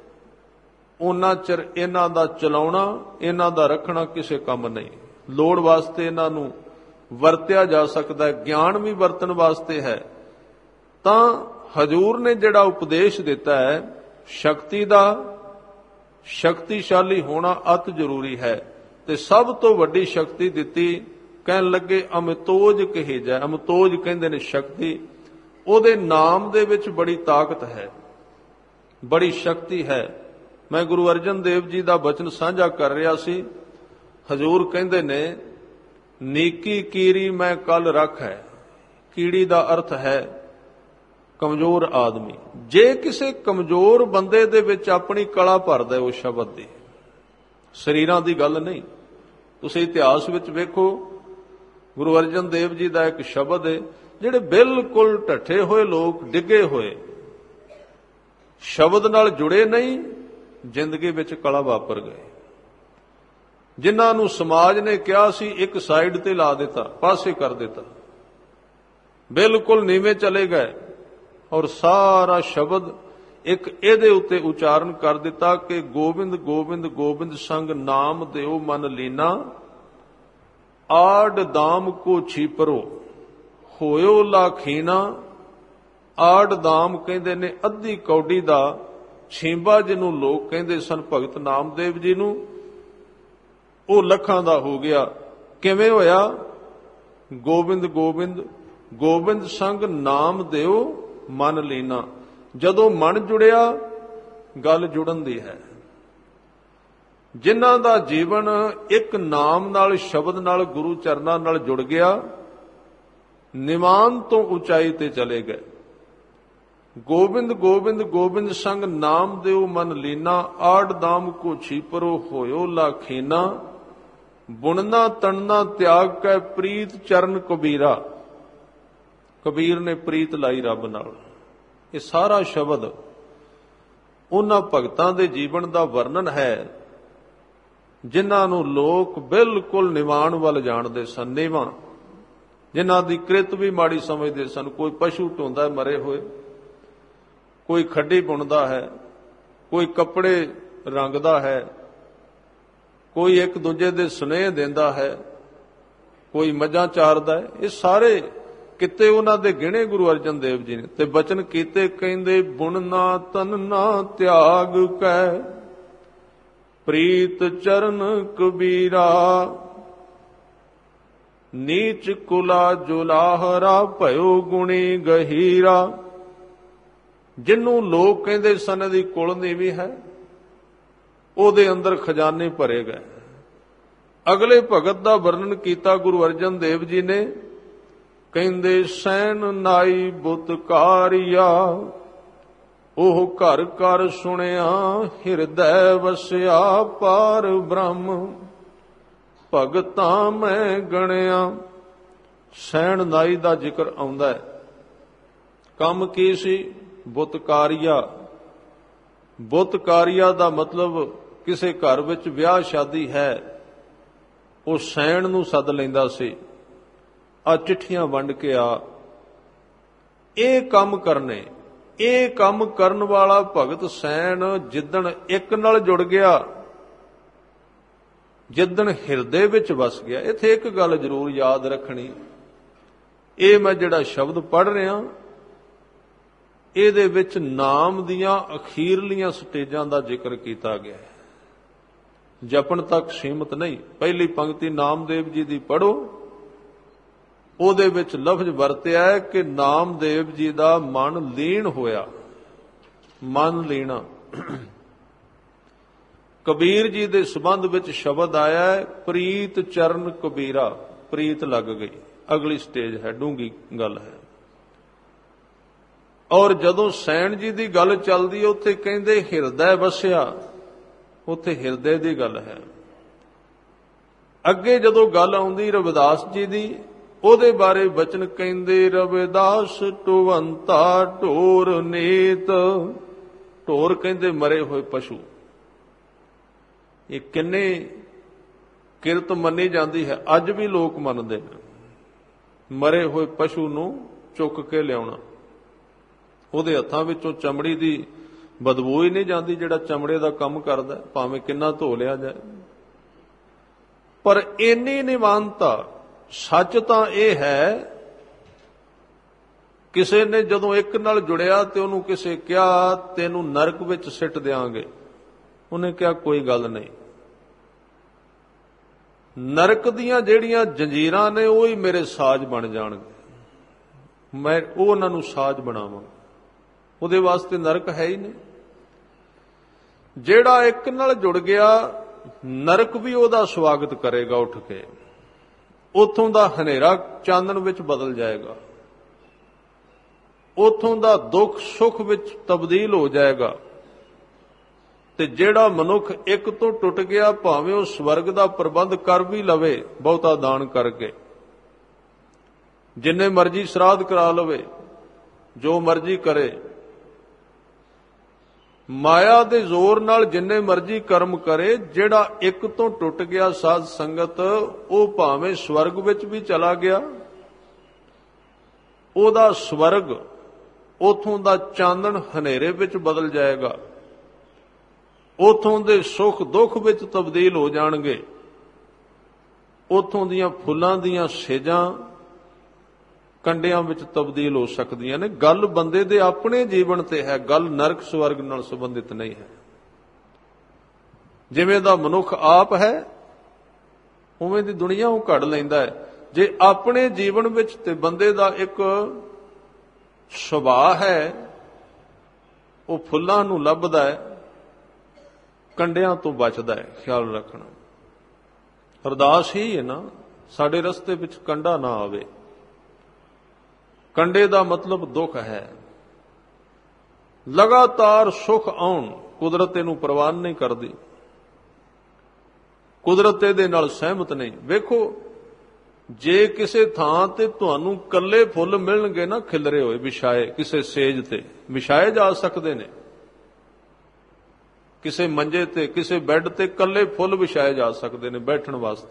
ਉਹਨਾਂ ਚਿਰ ਇਹਨਾਂ ਦਾ ਚਲਾਉਣਾ, ਇਹਨਾਂ ਦਾ ਰੱਖਣਾ ਕਿਸੇ ਕੰਮ ਨਹੀਂ। ਲੋੜ ਵਾਸਤੇ ਇਹਨਾਂ ਨੂੰ ਵਰਤਿਆ ਜਾ ਸਕਦਾ ਹੈ, ਗਿਆਨ ਵੀ ਵਰਤਣ ਵਾਸਤੇ ਹੈ। ਤਾਂ ਹਜ਼ੂਰ ਨੇ ਜਿਹੜਾ ਉਪਦੇਸ਼ ਦਿੱਤਾ ਹੈ, ਸ਼ਕਤੀ ਦਾ, ਸ਼ਕਤੀਸ਼ਾਲੀ ਹੋਣਾ ਅਤ ਜ਼ਰੂਰੀ ਹੈ। ਤੇ ਸਭ ਤੋਂ ਵੱਡੀ ਸ਼ਕਤੀ ਦਿੱਤੀ, ਕਹਿਣ ਲੱਗੇ ਅਮਿਤੋਜ ਕਹੀ ਜਾਏ। ਅਮਿਤੋਜ ਕਹਿੰਦੇ ਨੇ ਸ਼ਕਤੀ, ਉਹਦੇ ਨਾਮ ਦੇ ਵਿੱਚ ਬੜੀ ਤਾਕਤ ਹੈ, ਬੜੀ ਸ਼ਕਤੀ ਹੈ। ਮੈਂ ਗੁਰੂ ਅਰਜਨ ਦੇਵ ਜੀ ਦਾ ਬਚਨ ਸਾਂਝਾ ਕਰ ਰਿਹਾ ਸੀ। ਹਜ਼ੂਰ ਕਹਿੰਦੇ ਨੇ, ਨੀਕੀ ਕੀਰੀ ਮੈਂ ਕੱਲ ਰੱਖ ਹੈ। ਕੀੜੀ ਦਾ ਅਰਥ ਹੈ ਕਮਜ਼ੋਰ ਆਦਮੀ। ਜੇ ਕਿਸੇ ਕਮਜ਼ੋਰ ਬੰਦੇ ਦੇ ਵਿੱਚ ਆਪਣੀ ਕਲਾ ਭਰਦਾ ਉਹ ਸ਼ਬਦ ਦੀ, ਸਰੀਰਾਂ ਦੀ ਗੱਲ ਨਹੀਂ। ਤੁਸੀਂ ਇਤਿਹਾਸ ਵਿੱਚ ਵੇਖੋ, ਗੁਰੂ ਅਰਜਨ ਦੇਵ ਜੀ ਦਾ ਇੱਕ ਸ਼ਬਦ ਹੈ, ਜਿਹੜੇ ਬਿਲਕੁਲ ਢੱਠੇ ਹੋਏ ਲੋਕ, ਡਿੱਗੇ ਹੋਏ, ਸ਼ਬਦ ਨਾਲ ਜੁੜੇ ਨਹੀਂ, ਜ਼ਿੰਦਗੀ ਵਿੱਚ ਕਲਾ ਵਾਪਰ ਗਏ। ਜਿਨ੍ਹਾਂ ਨੂੰ ਸਮਾਜ ਨੇ ਕਿਹਾ ਸੀ ਇੱਕ ਸਾਈਡ ਤੇ ਲਾ ਦਿੱਤਾ, ਪਾਸੇ ਕਰ ਦਿੱਤਾ, ਬਿਲਕੁਲ ਨੀਵੇਂ ਚਲੇ ਗਏ, ਔਰ ਸਾਰਾ ਸ਼ਬਦ ਇੱਕ ਇਹਦੇ ਉੱਤੇ ਉਚਾਰਨ ਕਰ ਦਿੱਤਾ ਕਿ ਗੋਬਿੰਦ ਗੋਬਿੰਦ ਗੋਬਿੰਦ ਸੰਗ ਨਾਮ ਦਿਓ ਮਨ ਲੀਨਾ, ਆੜ ਦਾਮ ਕੋ ਛੀਪਰੋ ਹੋਇਓ ਲਾਖੀਨਾ। ਆੜ ਦਾਮ ਕਹਿੰਦੇ ਨੇ ਅੱਧੀ ਕੌਡੀ ਦਾ ਛੀਂਬਾ, ਜਿਹਨੂੰ ਲੋਕ ਕਹਿੰਦੇ ਸਨ ਭਗਤ ਨਾਮਦੇਵ ਜੀ ਨੂੰ, ਉਹ ਲੱਖਾਂ ਦਾ ਹੋ ਗਿਆ। ਕਿਵੇਂ ਹੋਇਆ? ਗੋਬਿੰਦ ਗੋਬਿੰਦ ਗੋਬਿੰਦ ਸੰਗ ਨਾਮ ਦਿਓ ਮਨ ਲੀਨਾ। ਜਦੋਂ ਮਨ ਜੁੜਿਆ, ਗੱਲ ਜੁੜਨ ਦੀ ਹੈ। ਜਿਨ੍ਹਾਂ ਦਾ ਜੀਵਨ ਇੱਕ ਨਾਮ ਨਾਲ, ਸ਼ਬਦ ਨਾਲ, ਗੁਰੂ ਚਰਨਾਂ ਨਾਲ ਜੁੜ ਗਿਆ, ਨਿਮਾਨ ਤੋਂ ਉਚਾਈ ਤੇ ਚਲੇ ਗਏ। ਗੋਬਿੰਦ ਗੋਬਿੰਦ ਗੋਬਿੰਦ ਸੰਗ ਨਾਮ ਦਿਓ ਮਨ ਲੀਨਾ, ਆੜ ਦਾਮ ਕੋ ਛੀਪਰੋ ਹੋਇਓ ਲਾਖੀਨਾ। ਬੁਣਨਾ ਤਣਨਾ ਤਿਆਗ ਕੈ ਪ੍ਰੀਤ ਚਰਨ ਕਬੀਰਾ। ਕਬੀਰ ਨੇ ਪ੍ਰੀਤ ਲਾਈ ਰੱਬ ਨਾਲ। ਇਹ ਸਾਰਾ ਸ਼ਬਦ ਉਹਨਾਂ ਭਗਤਾਂ ਦੇ ਜੀਵਨ ਦਾ ਵਰਣਨ ਹੈ, ਜਿਨ੍ਹਾਂ ਨੂੰ ਲੋਕ ਬਿਲਕੁਲ ਨਿਵਾਣ ਵੱਲ ਜਾਣਦੇ ਸਨ, ਨਿਵਾਂ, ਜਿਨ੍ਹਾਂ ਦੀ ਕ੍ਰਿਤ ਵੀ ਮਾੜੀ ਸਮਝਦੇ ਸਨ। ਕੋਈ ਪਸ਼ੂ ਢੋਂਦਾ ਮਰੇ ਹੋਏ, ਕੋਈ ਖੱਡੀ ਬੁਣਦਾ ਹੈ, ਕੋਈ ਕੱਪੜੇ ਰੰਗਦਾ ਹੈ, ਕੋਈ ਇੱਕ ਦੂਜੇ ਦੇ ਸੁਨੇਹ ਦਿੰਦਾ ਹੈ, ਕੋਈ ਮੱਝਾਂ ਚਾਰਦਾ ਹੈ। ਇਹ ਸਾਰੇ ਕਿਤੇ ਉਹਨਾਂ ਦੇ ਗਿਣੇ ਗੁਰੂ ਅਰਜਨ ਦੇਵ ਜੀ ਨੇ। ਤੇ ਬਚਨ ਕੀਤੇ ਕਹਿੰਦੇ ਬੁਣ ਨਾ ਤਨ ਨਾ ਤਿਆਗ ਕੈ, ਪ੍ਰੀਤ ਚਰਨ ਕਬੀਰਾ, ਨੀਚ ਕੁਲਾ ਜੁਲਾਹਰਾ ਭਇਓ ਗੁਣੀ ਗਹੀਰਾ। ਜਿਹਨੂੰ ਲੋਕ ਕਹਿੰਦੇ ਸਨ ਇਹਦੀ ਕੁਲ ਨੀਵੀਂ ਹੈ, ਉਹਦੇ ਅੰਦਰ ਖਜ਼ਾਨੇ ਭਰੇ ਗਏ। ਅਗਲੇ ਭਗਤ ਦਾ ਵਰਣਨ ਕੀਤਾ ਗੁਰੂ ਅਰਜਨ ਦੇਵ ਜੀ ਨੇ, ਕਹਿੰਦੇ ਸੈਨ ਨਾਈ ਬੁੱਤਕਾਰੀਆ, ਉਹ ਘਰ ਘਰ ਸੁਣਿਆ ਹਿਰਦੈ ਵਸਿਆ ਪਾਰ ਬ੍ਰਹਮ, ਭਗਤਾਂ ਮੈਂ ਗਣਿਆ। ਸੈਣ ਨਾਈ ਦਾ ਜ਼ਿਕਰ ਆਉਂਦਾ ਹੈ। ਕੰਮ ਕੀ ਸੀ? ਬੁੱਤਕਾਰੀਆ। ਬੁੱਤਕਾਰੀਆ ਦਾ ਮਤਲਬ ਕਿਸੇ ਘਰ ਵਿੱਚ ਵਿਆਹ ਸ਼ਾਦੀ ਹੈ, ਉਹ ਸੈਣ ਨੂੰ ਸੱਦ ਲੈਂਦਾ ਸੀ, ਆ ਚਿੱਠੀਆਂ ਵੰਡ ਕੇ ਆ। ਇਹ ਕੰਮ ਕਰਨੇ, ਇਹ ਕੰਮ ਕਰਨ ਵਾਲਾ ਭਗਤ ਸੈਣ ਜਿੱਦਣ ਇੱਕ ਨਾਲ ਜੁੜ ਗਿਆ, ਜਿੱਦਣ ਹਿਰਦੇ ਵਿੱਚ ਵਸ ਗਿਆ। ਇੱਥੇ ਇੱਕ ਗੱਲ ਜ਼ਰੂਰ ਯਾਦ ਰੱਖਣੀ, ਇਹ ਮੈਂ ਜਿਹੜਾ ਸ਼ਬਦ ਪੜ੍ਹ ਰਿਹਾ ਇਹਦੇ ਵਿੱਚ ਨਾਮ ਦੀਆਂ ਅਖੀਰਲੀਆਂ ਸਟੇਜਾਂ ਦਾ ਜ਼ਿਕਰ ਕੀਤਾ ਗਿਆ ਹੈ। ਜਪਣ ਤੱਕ ਸੀਮਤ ਨਹੀਂ। ਪਹਿਲੀ ਪੰਕਤੀ ਨਾਮਦੇਵ ਜੀ ਦੀ ਪੜ੍ਹੋ, ਉਹਦੇ ਵਿੱਚ ਲਫ਼ਜ਼ ਵਰਤਿਆ ਹੈ ਕਿ ਨਾਮਦੇਵ ਜੀ ਦਾ ਮਨ ਲੀਨ ਹੋਇਆ, ਮਨ ਲੀਣਾ। ਕਬੀਰ ਜੀ ਦੇ ਸੰਬੰਧ ਵਿੱਚ ਸ਼ਬਦ ਆਇਆ ਹੈ ਪ੍ਰੀਤ ਚਰਨ ਕਬੀਰਾ, ਪ੍ਰੀਤ ਲੱਗ ਗਈ। ਅਗਲੀ ਸਟੇਜ ਹੈ, ਡੂੰਗੀ ਗੱਲ ਹੈ। ਔਰ ਜਦੋਂ ਸੈਣ ਜੀ ਦੀ ਗੱਲ ਚੱਲਦੀ ਉੱਥੇ ਕਹਿੰਦੇ ਹਿਰਦੈ ਵਸਿਆ, ਉੱਥੇ ਹਿਰਦੇ ਦੀ ਗੱਲ ਹੈ। ਅੱਗੇ ਜਦੋਂ ਗੱਲ ਆਉਂਦੀ ਰਵਿਦਾਸ ਜੀ ਦੀ, ਉਹਦੇ ਬਾਰੇ ਬਚਨ ਕਹਿੰਦੇ ਰਵਿਦਾਸ ਟੁਵੰਤਾ ਢੋਰ ਨੀਤ। ਢੋਰ ਕਹਿੰਦੇ ਮਰੇ ਹੋਏ ਪਸ਼ੂ। ਇਹ ਕਿੰਨੇ ਕਿਰਤ ਮੰਨੀ ਜਾਂਦੀ ਹੈ, ਅੱਜ ਵੀ ਲੋਕ ਮੰਨਦੇ ਨੇ। ਮਰੇ ਹੋਏ ਪਸ਼ੂ ਨੂੰ ਚੁੱਕ ਕੇ ਲਿਆਉਣਾ, ਉਹਦੇ ਹੱਥਾਂ ਵਿੱਚੋਂ ਚਮੜੀ ਦੀ ਬਦਬੂ ਹੀ ਨਹੀਂ ਜਾਂਦੀ, ਜਿਹੜਾ ਚਮੜੇ ਦਾ ਕੰਮ ਕਰਦਾ, ਭਾਵੇਂ ਕਿੰਨਾ ਧੋ ਲਿਆ ਜਾਏ। ਪਰ ਇੰਨੀ ਨਿਵਾਨਤਾ, ਸੱਚ ਤਾਂ ਇਹ ਹੈ, ਕਿਸੇ ਨੇ ਜਦੋਂ ਇੱਕ ਨਾਲ ਜੁੜਿਆ ਤੇ ਉਹਨੂੰ ਕਿਸੇ ਕਿਹਾ ਤੈਨੂੰ ਨਰਕ ਵਿੱਚ ਸਿੱਟ ਦਿਆਂਗੇ, ਉਹਨੇ ਕਿਹਾ ਕੋਈ ਗੱਲ ਨਹੀਂ। ਨਰਕ ਦੀਆਂ ਜਿਹੜੀਆਂ ਜੰਜੀਰਾਂ ਨੇ ਉਹ ਹੀ ਮੇਰੇ ਸਾਜ਼ ਬਣ ਜਾਣਗੇ, ਮੈਂ ਉਹ ਉਹਨਾਂ ਨੂੰ ਸਾਜ਼ ਬਣਾਵਾਂ। ਉਹਦੇ ਵਾਸਤੇ ਨਰਕ ਹੈ ਹੀ ਨਹੀਂ। ਜਿਹੜਾ ਇੱਕ ਨਾਲ ਜੁੜ ਗਿਆ, ਨਰਕ ਵੀ ਉਹਦਾ ਸਵਾਗਤ ਕਰੇਗਾ ਉੱਠ ਕੇ। ਉੱਥੋਂ ਦਾ ਹਨੇਰਾ ਚਾਨਣ ਵਿੱਚ ਬਦਲ ਜਾਏਗਾ, ਉੱਥੋਂ ਦਾ ਦੁੱਖ ਸੁੱਖ ਵਿੱਚ ਤਬਦੀਲ ਹੋ ਜਾਏਗਾ। ਤੇ ਜਿਹੜਾ ਮਨੁੱਖ ਇੱਕ ਤੋਂ ਟੁੱਟ ਗਿਆ, ਭਾਵੇਂ ਉਹ ਸਵਰਗ ਦਾ ਪ੍ਰਬੰਧ ਕਰ ਵੀ ਲਵੇ ਬਹੁਤਾ ਦਾਨ ਕਰਕੇ, ਜਿੰਨੇ ਮਰਜ਼ੀ ਸ਼ਰਾਧ ਕਰਾ ਲਵੇ, ਜੋ ਮਰਜ਼ੀ ਕਰੇ, ਮਾਇਆ ਦੇ ਜ਼ੋਰ ਨਾਲ ਜਿੰਨੇ ਮਰਜ਼ੀ ਕਰਮ ਕਰੇ, ਜਿਹੜਾ ਇੱਕ ਤੋਂ ਟੁੱਟ ਗਿਆ ਸਾਧ ਸੰਗਤ, ਉਹ ਭਾਵੇਂ ਸਵਰਗ ਵਿੱਚ ਵੀ ਚਲਾ ਗਿਆ, ਉਹਦਾ ਸਵਰਗ, ਉਥੋਂ ਦਾ ਚਾਨਣ ਹਨੇਰੇ ਵਿੱਚ ਬਦਲ ਜਾਏਗਾ, ਉਥੋਂ ਦੇ ਸੁੱਖ ਦੁੱਖ ਵਿੱਚ ਤਬਦੀਲ ਹੋ ਜਾਣਗੇ, ਉਥੋਂ ਦੀਆਂ ਫੁੱਲਾਂ ਦੀਆਂ ਸੇਜਾਂ ਕੰਡਿਆਂ ਵਿੱਚ ਤਬਦੀਲ ਹੋ ਸਕਦੀਆਂ ਨੇ। ਗੱਲ ਬੰਦੇ ਦੇ ਆਪਣੇ ਜੀਵਨ ਤੇ ਹੈ, ਗੱਲ ਨਰਕ ਸਵਰਗ ਨਾਲ ਸੰਬੰਧਿਤ ਨਹੀਂ ਹੈ। ਜਿਵੇਂ ਦਾ ਮਨੁੱਖ ਆਪ ਹੈ, ਉਵੇਂ ਦੀ ਦੁਨੀਆ ਉਹ ਘੜ ਲੈਂਦਾ ਹੈ। ਜੇ ਆਪਣੇ ਜੀਵਨ ਵਿੱਚ ਤੇ ਬੰਦੇ ਦਾ ਇੱਕ ਸੁਭਾਅ ਹੈ, ਉਹ ਫੁੱਲਾਂ ਨੂੰ ਲੱਭਦਾ ਹੈ, ਕੰਡਿਆਂ ਤੋਂ ਬਚਦਾ ਹੈ। ਖਿਆਲ ਰੱਖਣਾ, ਅਰਦਾਸ ਹੀ ਹੈ ਨਾ, ਸਾਡੇ ਰਸਤੇ ਵਿੱਚ ਕੰਡਾ ਨਾ ਆਵੇ। ਕੰਡੇ ਦਾ ਮਤਲਬ ਦੁੱਖ ਹੈ। ਲਗਾਤਾਰ ਸੁੱਖ ਆਉਣ, ਕੁਦਰਤ ਇਹਨੂੰ ਪ੍ਰਵਾਨ ਨਹੀਂ ਕਰਦੀ, ਕੁਦਰਤ ਇਹਦੇ ਨਾਲ ਸਹਿਮਤ ਨਹੀਂ। ਵੇਖੋ, ਜੇ ਕਿਸੇ ਥਾਂ ਤੇ ਤੁਹਾਨੂੰ ਕੱਲੇ ਫੁੱਲ ਮਿਲਣਗੇ ਨਾ, ਖਿਲਰੇ ਹੋਏ ਵਿਛਾਏ, ਕਿਸੇ ਸੇਜ ਤੇ ਵਿਛਾਏ ਜਾ ਸਕਦੇ ਨੇ, ਕਿਸੇ ਮੰਜੇ ਤੇ, ਕਿਸੇ ਬੈੱਡ ਤੇ ਕੱਲੇ ਫੁੱਲ ਵਿਛਾਏ ਜਾ ਸਕਦੇ ਨੇ ਬੈਠਣ ਵਾਸਤੇ।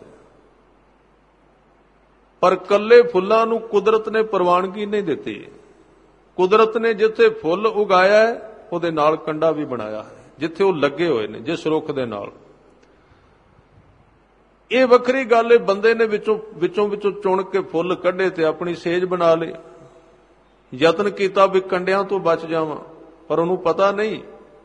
ਪਰ ਕੱਲੇ ਫੁੱਲਾਂ ਨੂੰ ਕੁਦਰਤ ਨੇ ਪ੍ਰਵਾਨਗੀ ਨਹੀਂ ਦਿੱਤੀ। ਕੁਦਰਤ ਨੇ ਜਿੱਥੇ ਫੁੱਲ ਉਗਾਇਆ ਹੈ, ਉਹਦੇ ਨਾਲ ਕੰਡਾ ਵੀ ਬਣਾਇਆ ਹੈ, ਜਿੱਥੇ ਉਹ ਲੱਗੇ ਹੋਏ ਨੇ, ਜਿਸ ਰੁੱਖ ਦੇ ਨਾਲ। ਇਹ ਵੱਖਰੀ ਗੱਲ ਏ, ਬੰਦੇ ਨੇ ਵਿੱਚੋਂ ਚੁਣ ਕੇ ਫੁੱਲ ਕੱਢੇ ਤੇ ਆਪਣੀ ਸੇਜ ਬਣਾ ਲਈ। ਯਤਨ ਕੀਤਾ ਵੀ ਕੰਡਿਆਂ ਤੋਂ ਬਚ ਜਾਵਾਂ, ਪਰ ਉਹਨੂੰ ਪਤਾ ਨਹੀਂ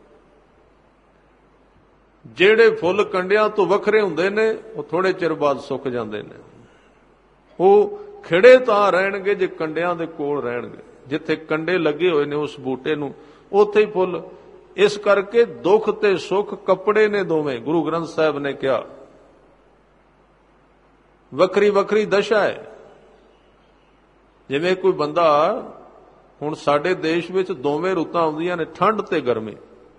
ਜਿਹੜੇ ਫੁੱਲ ਕੰਡਿਆਂ ਤੋਂ ਵੱਖਰੇ ਹੁੰਦੇ ਨੇ ਉਹ ਥੋੜੇ ਚਿਰ ਬਾਅਦ ਸੁੱਕ ਜਾਂਦੇ ਨੇ। ਉਹ ਖਿੜੇ ਤਾਂ ਰਹਿਣਗੇ ਜੇ ਕੰਡਿਆਂ ਦੇ ਕੋਲ ਰਹਿਣਗੇ। ਜਿੱਥੇ ਕੰਡੇ ਲੱਗੇ ਹੋਏ ਨੇ ਉਸ ਬੂਟੇ ਨੂੰ, ਉੱਥੇ ਹੀ ਫੁੱਲ। ਇਸ ਕਰਕੇ ਦੁੱਖ ਤੇ ਸੁੱਖ ਕੱਪੜੇ ਨੇ ਦੋਵੇਂ। ਗੁਰੂ ਗ੍ਰੰਥ ਸਾਹਿਬ ਨੇ ਕਿਹਾ ਵੱਖਰੀ ਵੱਖਰੀ ਦਸ਼ਾ ਹੈ। ਜਿਵੇਂ ਕੋਈ ਬੰਦਾ, ਹੁਣ ਸਾਡੇ ਦੇਸ਼ ਵਿੱਚ ਦੋਵੇਂ ਰੁੱਤਾਂ ਆਉਂਦੀਆਂ ਨੇ, ਠੰਡ ਤੇ ਗਰਮੀ,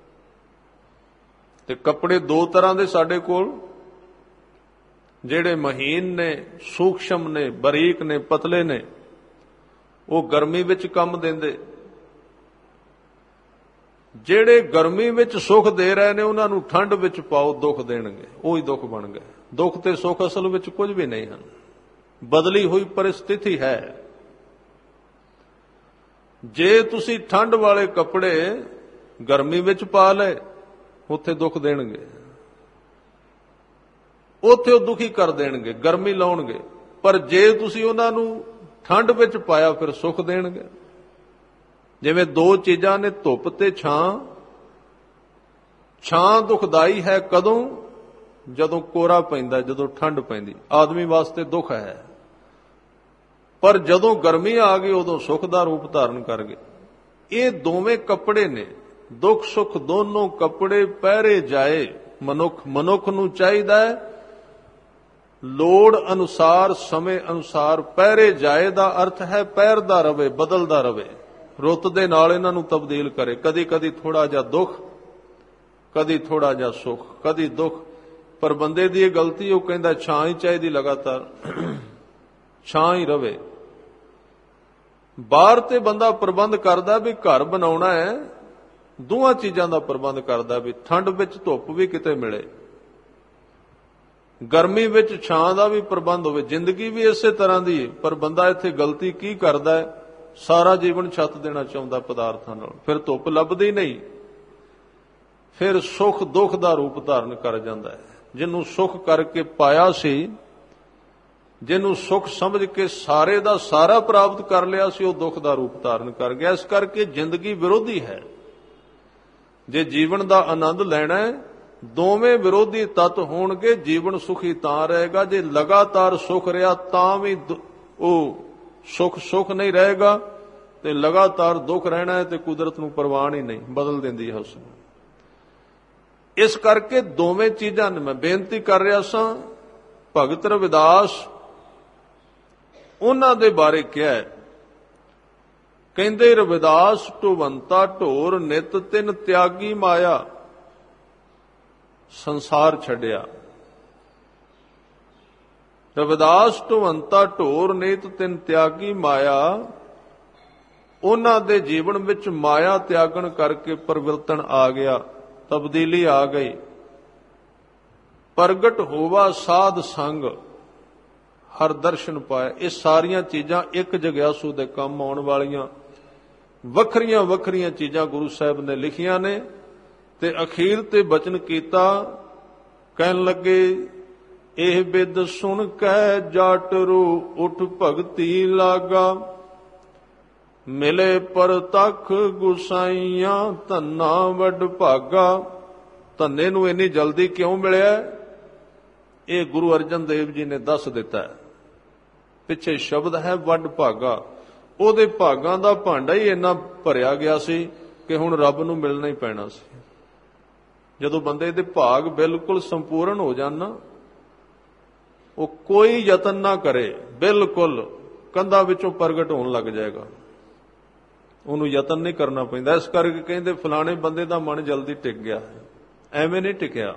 ਤੇ ਕੱਪੜੇ ਦੋ ਤਰ੍ਹਾਂ ਦੇ ਸਾਡੇ ਕੋਲ, ਜਿਹੜੇ ਮਹੀਨ ਨੇ, ਸੂਖਸ਼ਮ ਨੇ, ਬਰੀਕ ਨੇ, ਪਤਲੇ ਨੇ, ਉਹ ਗਰਮੀ ਵਿੱਚ ਕੰਮ ਦਿੰਦੇ। ਜਿਹੜੇ ਗਰਮੀ ਵਿੱਚ ਸੁੱਖ ਦੇ ਰਹੇ ਨੇ ਉਹਨਾਂ ਨੂੰ ਠੰਡ ਵਿੱਚ ਪਾਓ, ਦੁੱਖ ਦੇਣਗੇ। ਉਹੀ ਦੁੱਖ ਬਣ ਗਏ। ਦੁੱਖ ਤੇ ਸੁੱਖ ਅਸਲ ਵਿੱਚ ਕੁਝ ਵੀ ਨਹੀਂ ਹਨ, ਬਦਲੀ ਹੋਈ ਪਰਿਸਥਿਤੀ ਹੈ। ਜੇ ਤੁਸੀਂ ਠੰਡ ਵਾਲੇ ਕੱਪੜੇ ਗਰਮੀ ਵਿੱਚ ਪਾ ਲਏ, ਉੱਥੇ ਦੁੱਖ ਦੇਣਗੇ, ਉੱਥੇ ਉਹ ਦੁਖੀ ਕਰ ਦੇਣਗੇ, ਗਰਮੀ ਲਾਉਣਗੇ। ਪਰ ਜੇ ਤੁਸੀਂ ਉਹਨਾਂ ਨੂੰ ਠੰਡ ਵਿੱਚ ਪਾਇਆ, ਫਿਰ ਸੁੱਖ ਦੇਣਗੇ। ਜਿਵੇਂ ਦੋ ਚੀਜ਼ਾਂ ਨੇ, ਧੁੱਪ ਤੇ ਛਾਂ। ਛਾਂ ਦੁਖਦਾਈ ਹੈ ਕਦੋਂ? ਜਦੋਂ ਕੋਰਾ ਪੈਂਦਾ, ਜਦੋਂ ਠੰਡ ਪੈਂਦੀ, ਆਦਮੀ ਵਾਸਤੇ ਦੁੱਖ ਹੈ। ਪਰ ਜਦੋਂ ਗਰਮੀ ਆ ਗਈ ਉਦੋਂ ਸੁੱਖ ਦਾ ਰੂਪ ਧਾਰਨ ਕਰ ਗਏ। ਇਹ ਦੋਵੇਂ ਕੱਪੜੇ ਨੇ, ਦੁੱਖ ਸੁੱਖ ਦੋਨੋਂ ਕੱਪੜੇ ਪਹਿਰੇ ਜਾਏ। ਮਨੁੱਖ ਨੂੰ ਚਾਹੀਦਾ ਹੈ ਲੋੜ ਅਨੁਸਾਰ, ਸਮੇਂ ਅਨੁਸਾਰ ਪਹਿਰੇ ਜਾਏ ਦਾ ਅਰਥ ਹੈ ਪਹਿਰਦਾ ਰਵੇ, ਬਦਲਦਾ ਰਵੇ, ਰੁੱਤ ਦੇ ਨਾਲ ਇਹਨਾਂ ਨੂੰ ਤਬਦੀਲ ਕਰੇ। ਕਦੀ ਕਦੀ ਥੋੜਾ ਜਿਹਾ ਦੁੱਖ, ਕਦੀ ਥੋੜਾ ਜਿਹਾ ਸੁੱਖ, ਕਦੀ ਦੁੱਖ। ਪਰ ਬੰਦੇ ਦੀ ਇਹ ਗਲਤੀ, ਉਹ ਕਹਿੰਦਾ ਛਾਂ ਹੀ ਚਾਹੀਦੀ, ਲਗਾਤਾਰ ਛਾਂ ਹੀ ਰਵੇ। ਬਾਹਰ ਤੇ ਬੰਦਾ ਪ੍ਰਬੰਧ ਕਰਦਾ ਵੀ ਘਰ ਬਣਾਉਣਾ ਹੈ, ਦੋਹਾਂ ਚੀਜ਼ਾਂ ਦਾ ਪ੍ਰਬੰਧ ਕਰਦਾ ਵੀ ਠੰਡ ਵਿੱਚ ਧੁੱਪ ਵੀ ਕਿਤੇ ਮਿਲੇ, ਗਰਮੀ ਵਿੱਚ ਛਾਂ ਦਾ ਵੀ ਪ੍ਰਬੰਧ ਹੋਵੇ। ਜ਼ਿੰਦਗੀ ਵੀ ਇਸੇ ਤਰ੍ਹਾਂ ਦੀ। ਪਰ ਬੰਦਾ ਇੱਥੇ ਗਲਤੀ ਕੀ ਕਰਦਾ ਹੈ? ਸਾਰਾ ਜੀਵਨ ਛੱਤ ਦੇਣਾ ਚਾਹੁੰਦਾ ਪਦਾਰਥਾਂ ਨਾਲ, ਫਿਰ ਧੁੱਪ ਲੱਭਦੀ ਨਹੀਂ, ਫਿਰ ਸੁੱਖ ਦੁੱਖ ਦਾ ਰੂਪ ਧਾਰਨ ਕਰ ਜਾਂਦਾ ਹੈ। ਜਿਹਨੂੰ ਸੁੱਖ ਕਰਕੇ ਪਾਇਆ ਸੀ, ਜਿਹਨੂੰ ਸੁੱਖ ਸਮਝ ਕੇ ਸਾਰੇ ਦਾ ਸਾਰਾ ਪ੍ਰਾਪਤ ਕਰ ਲਿਆ ਸੀ, ਉਹ ਦੁੱਖ ਦਾ ਰੂਪ ਧਾਰਨ ਕਰ ਗਿਆ। ਇਸ ਕਰਕੇ ਜ਼ਿੰਦਗੀ ਵਿਰੋਧੀ ਹੈ। ਜੇ ਜੀਵਨ ਦਾ ਆਨੰਦ ਲੈਣਾ ਹੈ, ਦੋਵੇਂ ਵਿਰੋਧੀ ਤੱਤ ਹੋਣਗੇ, ਜੀਵਨ ਸੁਖੀ ਤਾਂ ਰਹੇਗਾ। ਜੇ ਲਗਾਤਾਰ ਸੁਖ ਰਿਹਾ ਤਾਂ ਵੀ ਉਹ ਸੁਖ ਨਹੀਂ ਰਹੇਗਾ, ਤੇ ਲਗਾਤਾਰ ਦੁੱਖ ਰਹਿਣਾ ਹੈ ਤੇ ਕੁਦਰਤ ਨੂੰ ਪ੍ਰਵਾਨ ਹੀ ਨਹੀਂ, ਬਦਲ ਦਿੰਦੀ ਹੈ ਉਸ ਨੂੰ। ਇਸ ਕਰਕੇ ਦੋਵੇਂ ਚੀਜ਼ਾਂ ਨੇ। ਮੈਂ ਬੇਨਤੀ ਕਰ ਰਿਹਾ ਸਾਂ, ਭਗਤ ਰਵਿਦਾਸ, ਉਹਨਾਂ ਦੇ ਬਾਰੇ ਕਿਹਾ, ਕਹਿੰਦੇ ਰਵਿਦਾਸ ਢੁਵੰਤਾ ਢੋਰ ਨਿਤ ਤਿਨ ਤਿਆਗੀ ਮਾਇਆ, ਸੰਸਾਰ ਛੱਡਿਆ। ਰਵਿਦਾਸ ਢੁਵੰਤਾ ਢੋਰ ਨਿਤ ਤਿਨ ਤਿਆਗੀ ਮਾਇਆ, ਉਹਨਾਂ ਦੇ ਜੀਵਨ ਵਿੱਚ ਮਾਇਆ ਤਿਆਗਣ ਕਰਕੇ ਪਰਿਵਰਤਨ ਆ ਗਿਆ, ਤਬਦੀਲੀ ਆ ਗਈ। ਪ੍ਰਗਟ ਹੋਵਾ ਸਾਧ ਸੰਗ, ਹਰ ਦਰਸ਼ਨ ਪਾਇਆ। ਇਹ ਸਾਰੀਆਂ ਚੀਜ਼ਾਂ ਇੱਕ ਜਗਿਆਸੂ ਦੇ ਕੰਮ ਆਉਣ ਵਾਲੀਆਂ ਵੱਖਰੀਆਂ ਵੱਖਰੀਆਂ ਚੀਜ਼ਾਂ ਗੁਰੂ ਸਾਹਿਬ ਨੇ ਲਿਖੀਆਂ ਨੇ। ਤੇ ਅਖੀਰ ਤੇ ਬਚਨ ਕੀਤਾ, ਕਹਿਣ ਲੱਗੇ, ਇਹ ਬਿਦ ਸੁਣ ਕੈ ਜਾਟ ਰੂ ਉਠ ਭਗਤੀ ਲਾਗਾ, ਮਿਲੇ ਪਰਤਖ ਗੁਸਾਈਆਂ ਧੰਨਾ ਵੱਡ ਭਾਗਾ। ਧੰਨੇ ਨੂੰ ਇੰਨੀ ਜਲਦੀ ਕਿਉਂ ਮਿਲਿਆ? ਇਹ ਗੁਰੂ ਅਰਜਨ ਦੇਵ ਜੀ ਨੇ ਦੱਸ ਦਿੱਤਾ। ਪਿੱਛੇ ਸ਼ਬਦ ਹੈ ਵੱਡ ਭਾਗਾ। ਉਹਦੇ ਭਾਗਾਂ ਦਾ ਭਾਂਡਾ ਹੀ ਇੰਨਾ ਭਰਿਆ ਗਿਆ ਸੀ ਕਿ ਹੁਣ ਰੱਬ ਨੂੰ ਮਿਲਣਾ ਹੀ ਪੈਣਾ ਸੀ। ਜਦੋਂ ਬੰਦੇ ਦੇ ਭਾਗ ਬਿਲਕੁਲ ਸੰਪੂਰਨ ਹੋ ਜਾਣ ਨਾ, ਉਹ ਕੋਈ ਯਤਨ ਨਾ ਕਰੇ, ਬਿਲਕੁਲ ਕੰਧਾਂ ਵਿੱਚੋਂ ਪ੍ਰਗਟ ਹੋਣ ਲੱਗ ਜਾਏਗਾ। ਉਹਨੂੰ ਯਤਨ ਨਹੀਂ ਕਰਨਾ ਪੈਂਦਾ। ਇਸ ਕਰਕੇ ਕਹਿੰਦੇ ਫਲਾਣੇ ਬੰਦੇ ਦਾ ਮਨ ਜਲਦੀ ਟਿਕ ਗਿਆ। ਐਵੇਂ ਨਹੀਂ ਟਿਕਿਆ।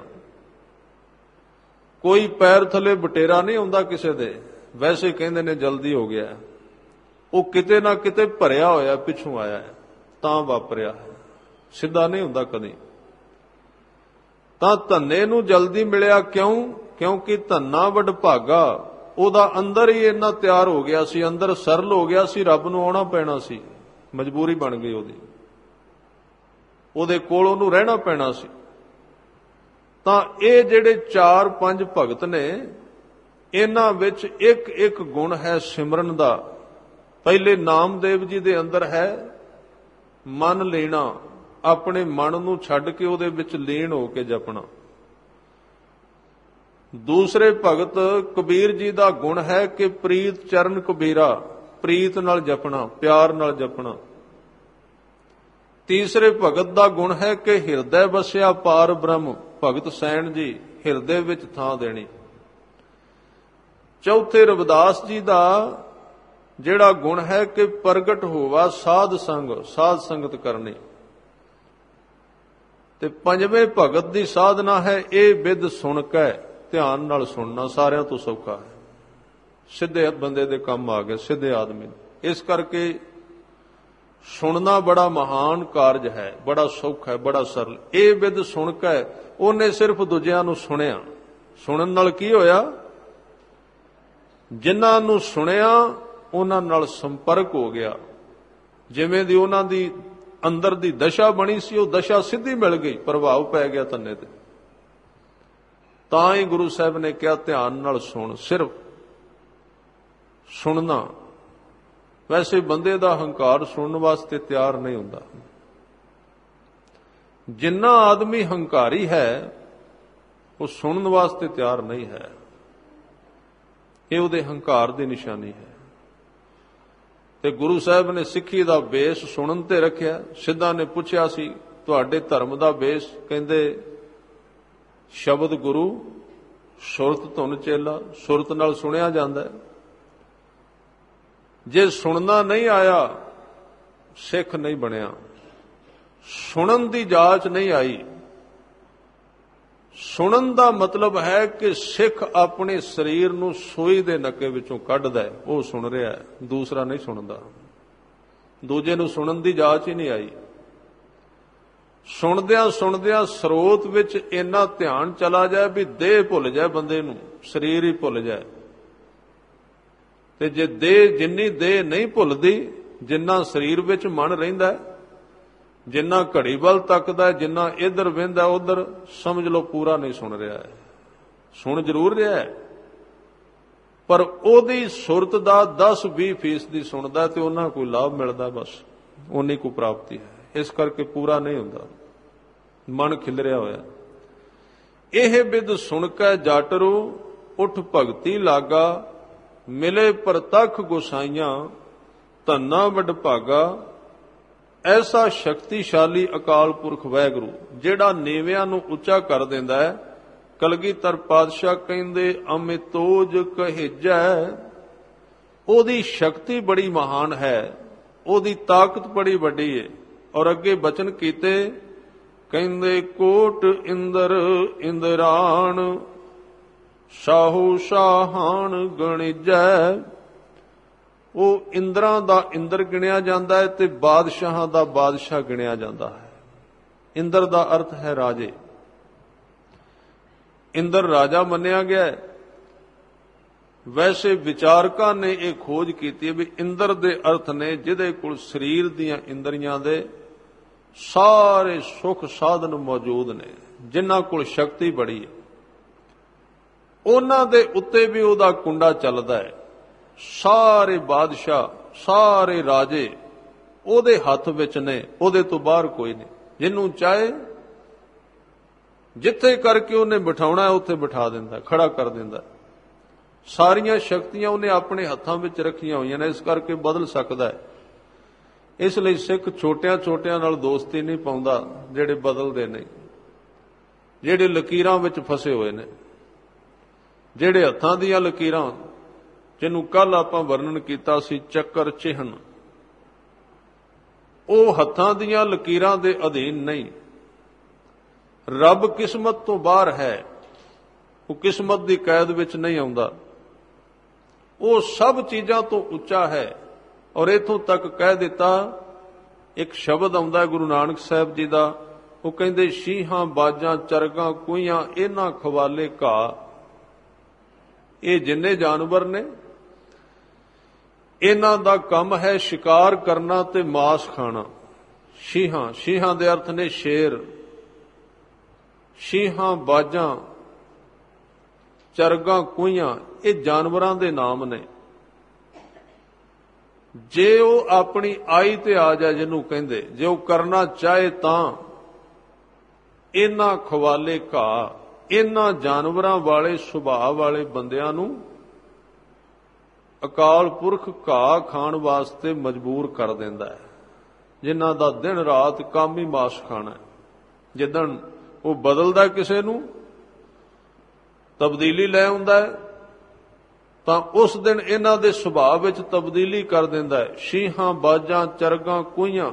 ਕੋਈ ਪੈਰ ਥੱਲੇ ਬਟੇਰਾ ਨਹੀਂ ਹੁੰਦਾ ਕਿਸੇ ਦੇ, ਵੈਸੇ ਕਹਿੰਦੇ ਨੇ ਜਲਦੀ ਹੋ ਗਿਆ। ਉਹ ਕਿਤੇ ਨਾ ਕਿਤੇ ਭਰਿਆ ਹੋਇਆ, ਪਿੱਛੋਂ ਆਇਆ ਤਾਂ ਵਾਪਰਿਆ, ਸਿੱਧਾ ਨਹੀਂ ਹੁੰਦਾ ਕਦੇ। ਤਾਂ ਧੰਨੇ ਨੂੰ ਜਲਦੀ ਮਿਲਿਆ ਕਿਉਂ? ਕਿਉਂਕਿ ਧੰਨਾ ਵੱਡ ਭਾਗਾ। ਉਹਦਾ ਅੰਦਰ ਹੀ ਇੰਨਾ ਤਿਆਰ ਹੋ ਗਿਆ ਸੀ, ਅੰਦਰ ਸਰਲ ਹੋ ਗਿਆ ਸੀ, ਰੱਬ ਨੂੰ ਆਉਣਾ ਪੈਣਾ ਸੀ, ਮਜਬੂਰੀ ਬਣ ਗਈ ਉਹਦੀ, ਉਹਦੇ ਕੋਲ ਉਹਨੂੰ ਰਹਿਣਾ ਪੈਣਾ ਸੀ। ਤਾਂ ਇਹ ਜਿਹੜੇ 4-5 ਭਗਤ ਨੇ, ਇਹਨਾਂ ਵਿੱਚ ਇੱਕ ਇੱਕ ਗੁਣ ਹੈ ਸਿਮਰਨ ਦਾ। ਪਹਿਲੇ ਨਾਮਦੇਵ ਜੀ ਦੇ ਅੰਦਰ ਹੈ ਮਨ ਲੈਣਾ, ਆਪਣੇ ਮਨ ਨੂੰ ਛੱਡ ਕੇ ਉਹਦੇ ਵਿੱਚ ਲੀਨ ਹੋ ਕੇ ਜਪਣਾ। ਦੂਸਰੇ ਭਗਤ ਕਬੀਰ ਜੀ ਦਾ ਗੁਣ ਹੈ ਕਿ ਪ੍ਰੀਤ ਚਰਨ ਕਬੀਰਾ, ਪ੍ਰੀਤ ਨਾਲ ਜਪਣਾ, ਪਿਆਰ ਨਾਲ ਜਪਣਾ। ਤੀਸਰੇ ਭਗਤ ਦਾ ਗੁਣ ਹੈ ਕਿ ਹਿਰਦੈ ਵਸਿਆ ਪਾਰ ਬ੍ਰਹਮ, ਭਗਤ ਸੈਣ ਜੀ, ਹਿਰਦੇ ਵਿੱਚ ਥਾਂ ਦੇਣੀ। ਚੌਥੇ ਰਵਿਦਾਸ ਜੀ ਦਾ ਜਿਹੜਾ ਗੁਣ ਹੈ ਕਿ ਪ੍ਰਗਟ ਹੋਵਾ ਸਾਧ ਸੰਗ, ਸਾਧ ਸੰਗਤ ਕਰਨੀ। ਤੇ ਪੰਜਵੇਂ ਭਗਤ ਦੀ ਸਾਧਨਾ ਹੈ ਇਹ ਬਿਦ ਸੁਣ ਕੇ, ਧਿਆਨ ਨਾਲ ਸੁਣਨਾ ਸਾਰਿਆਂ ਤੋਂ ਸੌਖਾ ਹੈ। ਸਿੱਧੇ ਬੰਦੇ ਦੇ ਕੰਮ ਆ ਗਏ, ਸਿੱਧੇ ਆਦਮੀ। ਇਸ ਕਰਕੇ ਸੁਣਨਾ ਬੜਾ ਮਹਾਨ ਕਾਰਜ ਹੈ, ਬੜਾ ਸੌਖਾ ਹੈ, ਬੜਾ ਸਰਲ। ਇਹ ਬਿਦ ਸੁਣ ਕੇ ਉਹਨੇ ਸਿਰਫ ਦੂਜਿਆਂ ਨੂੰ ਸੁਣਿਆ। ਸੁਣਨ ਨਾਲ ਕੀ ਹੋਇਆ? ਜਿਨ੍ਹਾਂ ਨੂੰ ਸੁਣਿਆ ਉਹਨਾਂ ਨਾਲ ਸੰਪਰਕ ਹੋ ਗਿਆ। ਜਿਵੇਂ ਦੀ ਉਹਨਾਂ ਦੀ ਅੰਦਰ ਦੀ ਦਸ਼ਾ ਬਣੀ ਸੀ, ਉਹ ਦਸ਼ਾ ਸਿੱਧੀ ਮਿਲ ਗਈ, ਪ੍ਰਭਾਵ ਪੈ ਗਿਆ ਤੰਨੇ ਤੇ। ਤਾਂ ਹੀ ਗੁਰੂ ਸਾਹਿਬ ਨੇ ਕਿਹਾ ਧਿਆਨ ਨਾਲ ਸੁਣ, ਸਿਰਫ ਸੁਣਨਾ। ਵੈਸੇ ਬੰਦੇ ਦਾ ਹੰਕਾਰ ਸੁਣਨ ਵਾਸਤੇ ਤਿਆਰ ਨਹੀਂ ਹੁੰਦਾ। ਜਿੰਨਾ ਆਦਮੀ ਹੰਕਾਰੀ ਹੈ ਉਹ ਸੁਣਨ ਵਾਸਤੇ ਤਿਆਰ ਨਹੀਂ ਹੈ। ਇਹ ਉਹਦੇ ਹੰਕਾਰ ਦੀ ਨਿਸ਼ਾਨੀ ਹੈ। ਤੇ ਗੁਰੂ ਸਾਹਿਬ ਨੇ ਸਿੱਖੀ ਦਾ ਬੇਸ ਸੁਣਨ ਤੇ ਰੱਖਿਆ। ਸਿੱਧਾ ਨੇ ਪੁੱਛਿਆ ਸੀ ਤੁਹਾਡੇ ਧਰਮ ਦਾ ਬੇਸ? ਕਹਿੰਦੇ ਸ਼ਬਦ ਗੁਰੂ, ਸੁਰਤ ਧੁਨ ਚੇਲਾ। ਸੁਰਤ ਨਾਲ ਸੁਣਿਆ ਜਾਂਦਾ ਹੈ। ਜੇ ਸੁਣਨਾ ਨਹੀਂ ਆਇਆ ਸਿੱਖ ਨਹੀਂ ਬਣਿਆ। ਸੁਣਨ ਦੀ ਜਾਚ ਨਹੀਂ ਆਈ। ਸੁਣਨ ਦਾ ਮਤਲਬ ਹੈ ਕਿ ਸਿੱਖ ਆਪਣੇ ਸਰੀਰ ਨੂੰ ਸੂਈ ਦੇ ਨੱਕੇ ਵਿੱਚੋਂ ਕੱਢਦਾ ਹੈ, ਉਹ ਸੁਣ ਰਿਹਾ ਹੈ, ਦੂਸਰਾ ਨਹੀਂ ਸੁਣਦਾ। ਦੂਜੇ ਨੂੰ ਸੁਣਨ ਦੀ ਜਾਚ ਹੀ ਨਹੀਂ ਆਈ। ਸੁਣਦਿਆਂ ਸੁਣਦਿਆਂ ਸਰੋਤ ਵਿੱਚ ਇੰਨਾ ਧਿਆਨ ਚਲਾ ਜਾਏ ਵੀ ਦੇਹ ਭੁੱਲ ਜਾਏ, ਬੰਦੇ ਨੂੰ ਸਰੀਰ ਹੀ ਭੁੱਲ ਜਾਏ। ਤੇ ਜੇ ਦੇਹ, ਜਿੰਨੀ ਦੇਹ ਨਹੀਂ ਭੁੱਲਦੀ, ਜਿੰਨਾ ਸਰੀਰ ਵਿੱਚ ਮਨ ਰਹਿੰਦਾ, ਜਿੰਨਾ ਘੜੀ ਵੱਲ ਤੱਕਦਾ, ਜਿੰਨਾ ਇੱਧਰ ਵਹਿੰਦਾ ਉੱਧਰ, ਸਮਝ ਲਓ ਪੂਰਾ ਨਹੀਂ ਸੁਣ ਰਿਹਾ ਹੈ। ਸੁਣ ਜ਼ਰੂਰ ਰਿਹਾ ਹੈ ਪਰ ਉਹਦੀ ਸੁਰਤ ਦਾ 10-20% ਸੁਣਦਾ ਤੇ ਉਹਨਾਂ ਕੋਈ ਲਾਭ ਮਿਲਦਾ, ਬਸ ਉਨੀ ਕੋ ਪ੍ਰਾਪਤੀ ਹੈ। ਇਸ ਕਰਕੇ ਪੂਰਾ ਨਹੀਂ ਹੁੰਦਾ, ਮਨ ਖਿਲਰਿਆ ਹੋਇਆ। ਇਹ ਬਿਦ ਸੁਣ ਕੇ ਜਾਟਰੂ ਉਠ ਭਗਤੀ ਲਾਗਾ, ਮਿਲੇ ਪ੍ਰਤੱਖ ਗੁਸਾਈਆਂ ਧੰਨਾ ਵਡਭਾਗਾ। ਐਸਾ ਸ਼ਕਤੀਸ਼ਾਲੀ ਅਕਾਲ ਪੁਰਖ ਵਾਹਿਗੁਰੂ ਜਿਹੜਾ ਨੀਵਿਆਂ ਨੂੰ ਉੱਚਾ ਕਰ ਦਿੰਦਾ ਹੈ। ਕਲਗੀਧਰ ਪਾਤਸ਼ਾਹ ਕਹਿੰਦੇ ਅਮਿਤੋਜ ਕਹੇਜੈ, ਉਹਦੀ ਸ਼ਕਤੀ ਬੜੀ ਮਹਾਨ ਹੈ, ਉਹਦੀ ਤਾਕਤ ਬੜੀ ਵੱਡੀ ਹੈ। ਔਰ ਅੱਗੇ ਬਚਨ ਕੀਤੇ, ਕਹਿੰਦੇ ਕੋਟ ਇੰਦਰ ਇੰਦਰਾਣ, ਸਾਹੂ ਸਾਹਾਨ ਗਣਿਜੈ। ਉਹ ਇੰਦਰਾਂ ਦਾ ਇੰਦਰ ਗਿਣਿਆ ਜਾਂਦਾ ਹੈ ਤੇ ਬਾਦਸ਼ਾਹਾਂ ਦਾ ਬਾਦਸ਼ਾਹ ਗਿਣਿਆ ਜਾਂਦਾ ਹੈ। ਇੰਦਰ ਦਾ ਅਰਥ ਹੈ ਰਾਜੇ। ਇੰਦਰ ਰਾਜਾ ਮੰਨਿਆ ਗਿਆ ਹੈ। ਵੈਸੇ ਵਿਚਾਰਕਾਂ ਨੇ ਇਹ ਖੋਜ ਕੀਤੀ ਹੈ ਵੀ ਇੰਦਰ ਦੇ ਅਰਥ ਨੇ ਜਿਹਦੇ ਕੋਲ ਸਰੀਰ ਦੀਆਂ ਇੰਦਰੀਆਂ ਦੇ ਸਾਰੇ ਸੁੱਖ ਸਾਧਨ ਮੌਜੂਦ ਨੇ, ਜਿਨ੍ਹਾਂ ਕੋਲ ਸ਼ਕਤੀ ਬੜੀ ਹੈ। ਉਹਨਾਂ ਦੇ ਉੱਤੇ ਵੀ ਉਹਦਾ ਕੁੰਡਾ ਚੱਲਦਾ ਹੈ। ਸਾਰੇ ਬਾਦਸ਼ਾਹ, ਸਾਰੇ ਰਾਜੇ ਉਹਦੇ ਹੱਥ ਵਿੱਚ ਨੇ, ਉਹਦੇ ਤੋਂ ਬਾਹਰ ਕੋਈ ਨਹੀਂ। ਜਿਹਨੂੰ ਚਾਹੇ ਜਿੱਥੇ ਕਰਕੇ ਉਹਨੇ ਬਿਠਾਉਣਾ ਉੱਥੇ ਬਿਠਾ ਦਿੰਦਾ, ਖੜਾ ਕਰ ਦਿੰਦਾ। ਸਾਰੀਆਂ ਸ਼ਕਤੀਆਂ ਉਹਨੇ ਆਪਣੇ ਹੱਥਾਂ ਵਿੱਚ ਰੱਖੀਆਂ ਹੋਈਆਂ ਨੇ, ਇਸ ਕਰਕੇ ਬਦਲ ਸਕਦਾ ਹੈ। ਇਸ ਲਈ ਸਿੱਖ ਛੋਟਿਆਂ ਛੋਟਿਆਂ ਨਾਲ ਦੋਸਤੀ ਨਹੀਂ ਪਾਉਂਦਾ, ਜਿਹੜੇ ਬਦਲਦੇ ਨਹੀਂ, ਜਿਹੜੇ ਲਕੀਰਾਂ ਵਿੱਚ ਫਸੇ ਹੋਏ ਨੇ, ਜਿਹੜੇ ਹੱਥਾਂ ਦੀਆਂ ਲਕੀਰਾਂ, ਜਿਹਨੂੰ ਕੱਲ ਆਪਾਂ ਵਰਣਨ ਕੀਤਾ ਸੀ ਚੱਕਰ ਚਿਹਨ, ਉਹ ਹੱਥਾਂ ਦੀਆਂ ਲਕੀਰਾਂ ਦੇ ਅਧੀਨ ਨਹੀਂ। ਰੱਬ ਕਿਸਮਤ ਤੋਂ ਬਾਹਰ ਹੈ, ਉਹ ਕਿਸਮਤ ਦੀ ਕੈਦ ਵਿੱਚ ਨਹੀਂ ਆਉਂਦਾ। ਉਹ ਸਭ ਚੀਜ਼ਾਂ ਤੋਂ ਉੱਚਾ ਹੈ। ਔਰ ਇਥੋਂ ਤੱਕ ਕਹਿ ਦਿੱਤਾ, ਇੱਕ ਸ਼ਬਦ ਆਉਂਦਾ ਗੁਰੂ ਨਾਨਕ ਸਾਹਿਬ ਜੀ ਦਾ, ਉਹ ਕਹਿੰਦੇ ਸ਼ੀਹਾਂ ਬਾਜਾਂ ਚਰਗਾਂ ਕੂਈਆਂ ਇਹਨਾਂ ਖਵਾਲੇ ਘਾ। ਇਹ ਜਿੰਨੇ ਜਾਨਵਰ ਨੇ ਇਹਨਾਂ ਦਾ ਕੰਮ ਹੈ ਸ਼ਿਕਾਰ ਕਰਨਾ ਤੇ ਮਾਸ ਖਾਣਾ। ਸ਼ੀਹਾਂ, ਸ਼ੀਹਾਂ ਦੇ ਅਰਥ ਨੇ ਸ਼ੇਰ। ਸ਼ੀਹਾਂ ਬਾਜਾਂ ਚਰਗਾਂ ਕੂਈਆਂ, ਇਹ ਜਾਨਵਰਾਂ ਦੇ ਨਾਮ ਨੇ। ਜੇ ਉਹ ਆਪਣੀ ਆਈ ਤੇ ਆ ਜਾ, ਜਿਹਨੂੰ ਕਹਿੰਦੇ, ਜੇ ਉਹ ਕਰਨਾ ਚਾਹੇ ਤਾਂ ਇਹਨਾਂ ਖਵਾਲੇ ਘਾਹ, ਇਹਨਾਂ ਜਾਨਵਰਾਂ ਵਾਲੇ ਸੁਭਾਅ ਵਾਲੇ ਬੰਦਿਆਂ ਨੂੰ ਅਕਾਲ ਪੁਰਖ ਘਾਹ ਖਾਣ ਵਾਸਤੇ ਮਜਬੂਰ ਕਰ ਦਿੰਦਾ ਹੈ, ਜਿਨ੍ਹਾਂ ਦਾ ਦਿਨ ਰਾਤ ਕੰਮ ਹੀ ਮਾਸ ਖਾਣਾ। ਜਿੱਦਣ ਉਹ ਬਦਲਦਾ ਕਿਸੇ ਨੂੰ, ਤਬਦੀਲੀ ਲੈ ਆਉਂਦਾ ਹੈ, ਤਾਂ ਉਸ ਦਿਨ ਇਹਨਾਂ ਦੇ ਸੁਭਾਅ ਵਿੱਚ ਤਬਦੀਲੀ ਕਰ ਦਿੰਦਾ ਹੈ। ਸ਼ੀਹਾਂ, ਬਾਜਾਂ, ਚਰਗਾਂ, ਕੂਈਆਂ,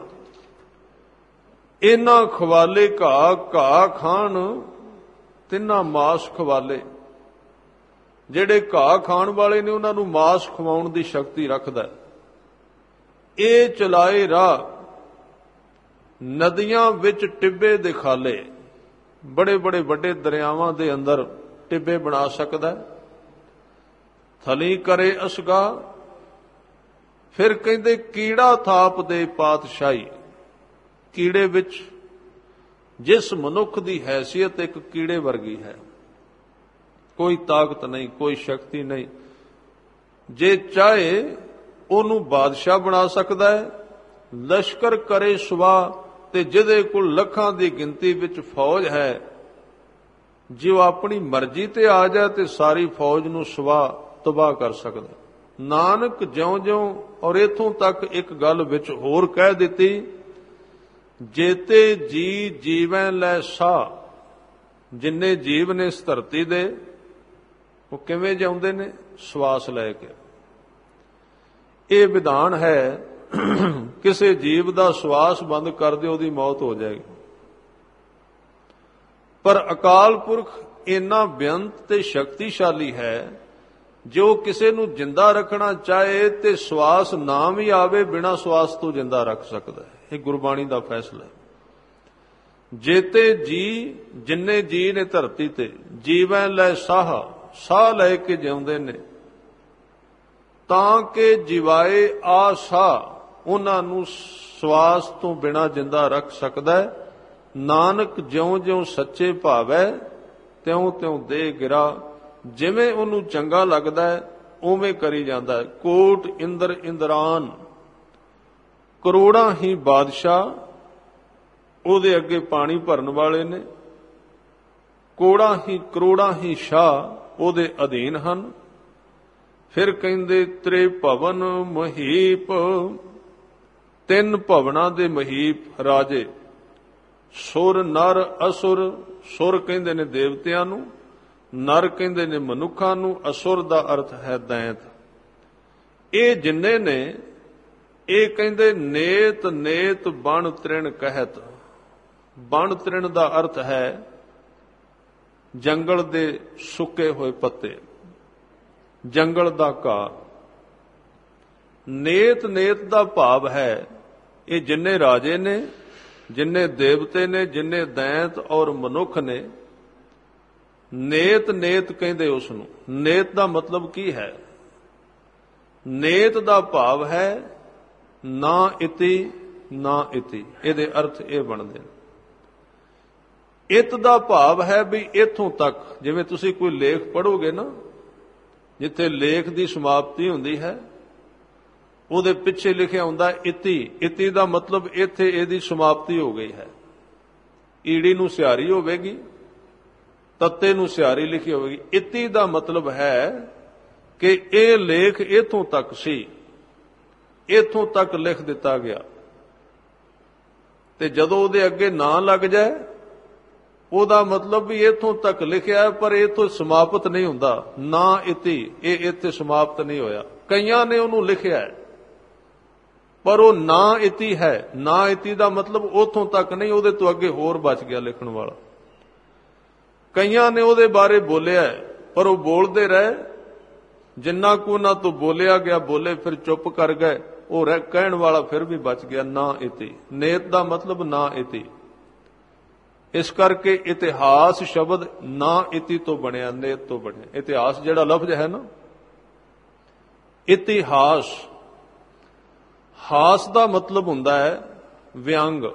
ਇਹਨਾਂ ਖਵਾਲੇ ਘਾਹ ਖਾਣ, ਤਿੰਨਾਂ ਮਾਸ ਖਵਾਲੇ। ਜਿਹੜੇ ਘਾਹ ਖਾਣ ਵਾਲੇ ਨੇ ਉਹਨਾਂ ਨੂੰ ਮਾਸ ਖਵਾਉਣ ਦੀ ਸ਼ਕਤੀ ਰੱਖਦਾ। ਇਹ ਚਲਾਏ ਰਾਹ ਨਦੀਆਂ ਵਿੱਚ ਟਿੱਬੇ ਦੇ ਖਾਲੇ, ਬੜੇ ਬੜੇ ਵੱਡੇ ਦਰਿਆਵਾਂ ਦੇ ਅੰਦਰ ਟਿੱਬੇ ਬਣਾ ਸਕਦਾ। ਥਲੀ ਕਰੇ ਅਸਗਾ, ਫਿਰ ਕਹਿੰਦੇ ਕੀੜਾ ਥਾਪ ਦੇ ਪਾਤਸ਼ਾਹੀ। ਕੀੜੇ ਵਿੱਚ ਜਿਸ ਮਨੁੱਖ ਦੀ ਹੈਸੀਅਤ ਇੱਕ ਕੀੜੇ ਵਰਗੀ ਹੈ, ਕੋਈ ਤਾਕਤ ਨਹੀਂ, ਕੋਈ ਸ਼ਕਤੀ ਨਹੀਂ, ਜੇ ਚਾਹੇ ਉਹਨੂੰ ਬਾਦਸ਼ਾਹ ਬਣਾ ਸਕਦਾ ਹੈ। ਲਸ਼ਕਰ ਕਰੇ ਸੁਭਾ, ਤੇ ਜਿਹਦੇ ਕੋਲ ਲੱਖਾਂ ਦੀ ਗਿਣਤੀ ਵਿੱਚ ਫੌਜ ਹੈ, ਜੇ ਉਹ ਆਪਣੀ ਮਰਜ਼ੀ ਤੇ ਆ ਜਾਏ ਤੇ ਸਾਰੀ ਫੌਜ ਨੂੰ ਸੁਭਾ ਤਬਾਹ ਕਰ ਸਕਦਾ। ਨਾਨਕ ਜਿਉਂ-ਜਿਉਂ, ਔਰ ਇਥੋਂ ਤੱਕ ਇੱਕ ਗੱਲ ਵਿੱਚ ਹੋਰ ਕਹਿ ਦਿੱਤੀ, ਜੇਤੇ ਜੀ ਜੀਵੈ ਲੈ ਸਾਹ। ਜਿੰਨੇ ਜੀਵ ਨੇ ਇਸ ਧਰਤੀ ਦੇ, ਉਹ ਕਿਵੇਂ ਜਿਉਂਦੇ ਨੇ? ਸਵਾਸ ਲੈ ਕੇ। ਇਹ ਵਿਧਾਨ ਹੈ, ਕਿਸੇ ਜੀਵ ਦਾ ਸਵਾਸ ਬੰਦ ਕਰ ਦਿਓ, ਉਹਦੀ ਮੌਤ ਹੋ ਜਾਏਗੀ। ਪਰ ਅਕਾਲ ਪੁਰਖ ਇੰਨਾ ਬੇਅੰਤ ਤੇ ਸ਼ਕਤੀਸ਼ਾਲੀ ਹੈ, ਜੋ ਕਿਸੇ ਨੂੰ ਜਿੰਦਾ ਰੱਖਣਾ ਚਾਹੇ ਤੇ ਸਵਾਸ ਨਾ ਵੀ ਆਵੇ, ਬਿਨਾਂ ਸਵਾਸ ਤੋਂ ਜਿੰਦਾ ਰੱਖ ਸਕਦਾ ਹੈ। ਇਹ ਗੁਰਬਾਣੀ ਦਾ ਫੈਸਲਾ ਹੈ। ਜੇਤੇ ਜੀ, ਜਿੰਨੇ ਜੀ ਨੇ ਧਰਤੀ ਤੇ, ਜੀਵੈ ਲੈ ਸਾਹ, ਸਾਹ ਲੈ ਕੇ ਜਿਉਂਦੇ ਨੇ, ਤਾਂ ਕਿ ਜਿਵਾਏ ਆ ਸਾਹ, ਉਹਨਾਂ ਨੂੰ ਸਵਾਸ ਤੋਂ ਬਿਨਾਂ ਜਿੰਦਾ ਰੱਖ ਸਕਦਾ ਹੈ। ਨਾਨਕ ਜਿਉਂ-ਜਿਉਂ ਸੱਚੇ ਭਾਵੈ, ਤਿਉਂ-ਤਿਉਂ ਦੇ ਗਿਰਾ। ਜਿਵੇਂ ਉਹਨੂੰ ਚੰਗਾ ਲੱਗਦਾ ਹੈ ਉਵੇਂ ਕਰੀ ਜਾਂਦਾ ਹੈ। ਕੋਟ ਇੰਦਰ ਇੰਦਰਾਨ, ਕਰੋੜਾਂ ਹੀ ਬਾਦਸ਼ਾਹ ਉਹਦੇ ਅੱਗੇ ਪਾਣੀ ਭਰਨ ਵਾਲੇ ਨੇ। ਕਰੋੜਾਂ ਹੀ ਸ਼ਾਹ ਉਹਦੇ ਅਧੀਨ ਹਨ। ਫਿਰ ਕਹਿੰਦੇ ਤ੍ਰੇ ਭਵਨ ਮਹੀਪ, ਤਿੰਨ ਭਵਨਾਂ ਦੇ ਮਹੀਪ ਰਾਜੇ, ਸੁਰ ਨਰ ਅਸੁਰ। ਸੁਰ ਕਹਿੰਦੇ ਨੇ ਦੇਵਤਿਆਂ ਨੂੰ, ਨਰ ਕਹਿੰਦੇ ਨੇ ਮਨੁੱਖਾਂ ਨੂੰ, ਅਸੁਰ ਦਾ ਅਰਥ ਹੈ ਦੈਂਤ। ਇਹ ਜਿੰਨੇ ਨੇ, ਇਹ ਕਹਿੰਦੇ ਨੇਤ ਨੇਤ ਬਣ ਤ੍ਰਿਣ ਕਹਿਤ। ਬਣ ਤ੍ਰਿਣ ਦਾ ਅਰਥ ਹੈ ਜੰਗਲ ਦੇ ਸੁੱਕੇ ਹੋਏ ਪੱਤੇ, ਜੰਗਲ ਦਾ ਘਾਹ। ਨੇਤ ਨੇਤ ਦਾ ਭਾਵ ਹੈ ਇਹ ਜਿੰਨੇ ਰਾਜੇ ਨੇ, ਜਿੰਨੇ ਦੇਵਤੇ ਨੇ, ਜਿੰਨੇ ਦੈਂਤ ਔਰ ਮਨੁੱਖ ਨੇ, ਨੇਤ ਨੇਤ ਕਹਿੰਦੇ ਉਸ ਨੂੰ। ਨੇਤ ਦਾ ਮਤਲਬ ਕੀ ਹੈ? ਨੇਤ ਦਾ ਭਾਵ ਹੈ ਨਾ ਇਤੀ ਨਾ ਇਤੀ। ਇਹਦੇ ਅਰਥ ਇਹ ਬਣਦੇ ਨੇ। ਇਤ ਦਾ ਭਾਵ ਹੈ ਵੀ ਇੱਥੋਂ ਤੱਕ। ਜਿਵੇਂ ਤੁਸੀਂ ਕੋਈ ਲੇਖ ਪੜ੍ਹੋਗੇ ਨਾ, ਜਿੱਥੇ ਲੇਖ ਦੀ ਸਮਾਪਤੀ ਹੁੰਦੀ ਹੈ, ਉਹਦੇ ਪਿੱਛੇ ਲਿਖਿਆ ਹੁੰਦਾ ਇਤੀ। ਇਤੀ ਦਾ ਮਤਲਬ ਇੱਥੇ ਇਹਦੀ ਸਮਾਪਤੀ ਹੋ ਗਈ ਹੈ। ਈੜੀ ਨੂੰ ਸਿਹਾਰੀ ਹੋਵੇਗੀ, ਤੱਤੇ ਨੂੰ ਸਿਹਾਰੀ ਲਿਖੀ ਹੋਵੇਗੀ। ਇਤੀ ਦਾ ਮਤਲਬ ਹੈ ਕਿ ਇਹ ਲੇਖ ਇੱਥੋਂ ਤੱਕ ਸੀ, ਇੱਥੋਂ ਤੱਕ ਲਿਖ ਦਿੱਤਾ ਗਿਆ। ਤੇ ਜਦੋਂ ਉਹਦੇ ਅੱਗੇ ਨਾਂ ਲੱਗ ਜਾਏ, ਉਹਦਾ ਮਤਲਬ ਵੀ ਇੱਥੋਂ ਤੱਕ ਲਿਖਿਆ, ਪਰ ਇੱਥੋਂ ਸਮਾਪਤ ਨਹੀਂ ਹੁੰਦਾ। ਨਾ ਇਤੀ, ਇਹ ਇੱਥੇ ਸਮਾਪਤ ਨਹੀਂ ਹੋਇਆ। ਕਈਆਂ ਨੇ ਉਹਨੂੰ ਲਿਖਿਆ ਹੈ, ਪਰ ਉਹ ਨਾ ਇਤੀ ਹੈ। ਨਾ ਇਤੀ ਦਾ ਮਤਲਬ ਉੱਥੋਂ ਤੱਕ ਨਹੀਂ, ਉਹਦੇ ਤੋਂ ਅੱਗੇ ਹੋਰ ਬਚ ਗਿਆ ਲਿਖਣ ਵਾਲਾ। ਕਈਆਂ ਨੇ ਉਹਦੇ ਬਾਰੇ ਬੋਲਿਆ, ਪਰ ਉਹ ਬੋਲਦੇ ਰਹੇ। ਜਿੰਨਾ ਕੁ ਉਹਨਾਂ ਤੋਂ ਬੋਲਿਆ ਗਿਆ ਬੋਲੇ, ਫਿਰ ਚੁੱਪ ਕਰ ਗਏ। ਉਹ ਕਹਿਣ ਵਾਲਾ ਫਿਰ ਵੀ ਬਚ ਗਿਆ। ਨਾ ਇਤੀ, ਨੇਤ ਦਾ ਮਤਲਬ ਨਾ ਇਤੀ। ਇਸ ਕਰਕੇ ਇਤਿਹਾਸ ਸ਼ਬਦ ਨਾ ਇਤੀ ਤੋਂ ਬਣਿਆ, ਨੇਤ ਤੋਂ ਬਣਿਆ। ਇਤਿਹਾਸ ਜਿਹੜਾ ਲਫ਼ਜ਼ ਹੈ ਨਾ, ਇਤਿਹਾਸ, ਹਾਸ ਦਾ ਮਤਲਬ ਹੁੰਦਾ ਹੈ ਵਿਅੰਗ।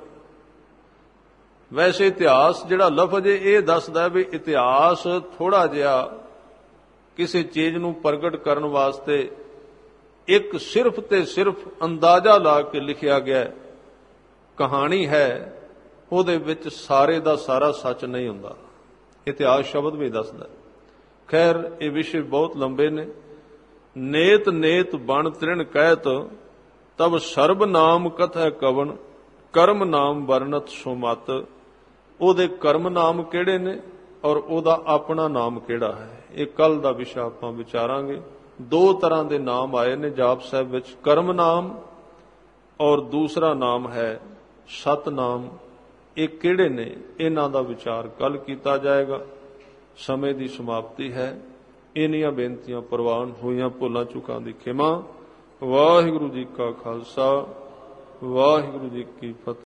ਵੈਸੇ ਇਤਿਹਾਸ ਜਿਹੜਾ ਲਫ਼ਜ਼ ਹੈ ਇਹ ਦੱਸਦਾ ਵੀ ਇਤਿਹਾਸ ਥੋੜਾ ਜਿਹਾ ਕਿਸੇ ਚੀਜ਼ ਨੂੰ ਪ੍ਰਗਟ ਕਰਨ ਵਾਸਤੇ ਇੱਕ ਸਿਰਫ ਤੇ ਸਿਰਫ ਅੰਦਾਜ਼ਾ ਲਾ ਕੇ ਲਿਖਿਆ ਗਿਆ ਕਹਾਣੀ ਹੈ, ਉਹਦੇ ਵਿੱਚ ਸਾਰੇ ਦਾ ਸਾਰਾ ਸੱਚ ਨਹੀਂ ਹੁੰਦਾ। ਇਤਿਹਾਸ ਸ਼ਬਦ ਵੀ ਦੱਸਦਾ। ਖੈਰ ਇਹ ਵਿਸ਼ੇ ਬਹੁਤ ਲੰਬੇ ਨੇ। ਨੇਤ ਨੇਤ ਬਣ ਤ੍ਰਿਣ ਕਹਿਤ, ਤਬ ਸਰਬ ਨਾਮ ਕਥੈ ਕਵਨ, ਕਰਮ ਨਾਮ ਵਰਨਤ ਸੁਮਤ। ਉਹਦੇ ਕਰਮ ਨਾਮ ਕਿਹੜੇ ਨੇ ਔਰ ਉਹਦਾ ਆਪਣਾ ਨਾਮ ਕਿਹੜਾ ਹੈ, ਇਹ ਕੱਲ ਦਾ ਵਿਸ਼ਾ ਆਪਾਂ ਵਿਚਾਰਾਂਗੇ। ਦੋ ਤਰ੍ਹਾਂ ਦੇ ਨਾਮ ਆਏ ਨੇ ਜਾਪ ਸਾਹਿਬ ਵਿੱਚ, ਕਰਮ ਨਾਮ ਔਰ ਦੂਸਰਾ ਨਾਮ ਹੈ ਸਤਨਾਮ। ਇਹ ਕਿਹੜੇ ਨੇ, ਇਹਨਾਂ ਦਾ ਵਿਚਾਰ ਕੱਲ ਕੀਤਾ ਜਾਏਗਾ। ਸਮੇਂ ਦੀ ਸਮਾਪਤੀ ਹੈ। ਇੰਨੀਆਂ ਬੇਨਤੀਆਂ ਪ੍ਰਵਾਨ ਹੋਈਆਂ, ਭੁੱਲਾਂ ਚੁੱਕਾਂ ਦੀ ਖਿਮਾ। ਵਾਹਿਗੁਰੂ ਜੀ ਕਾ ਖਾਲਸਾ, ਵਾਹਿਗੁਰੂ ਜੀ ਕੀ ਫਤਿਹ।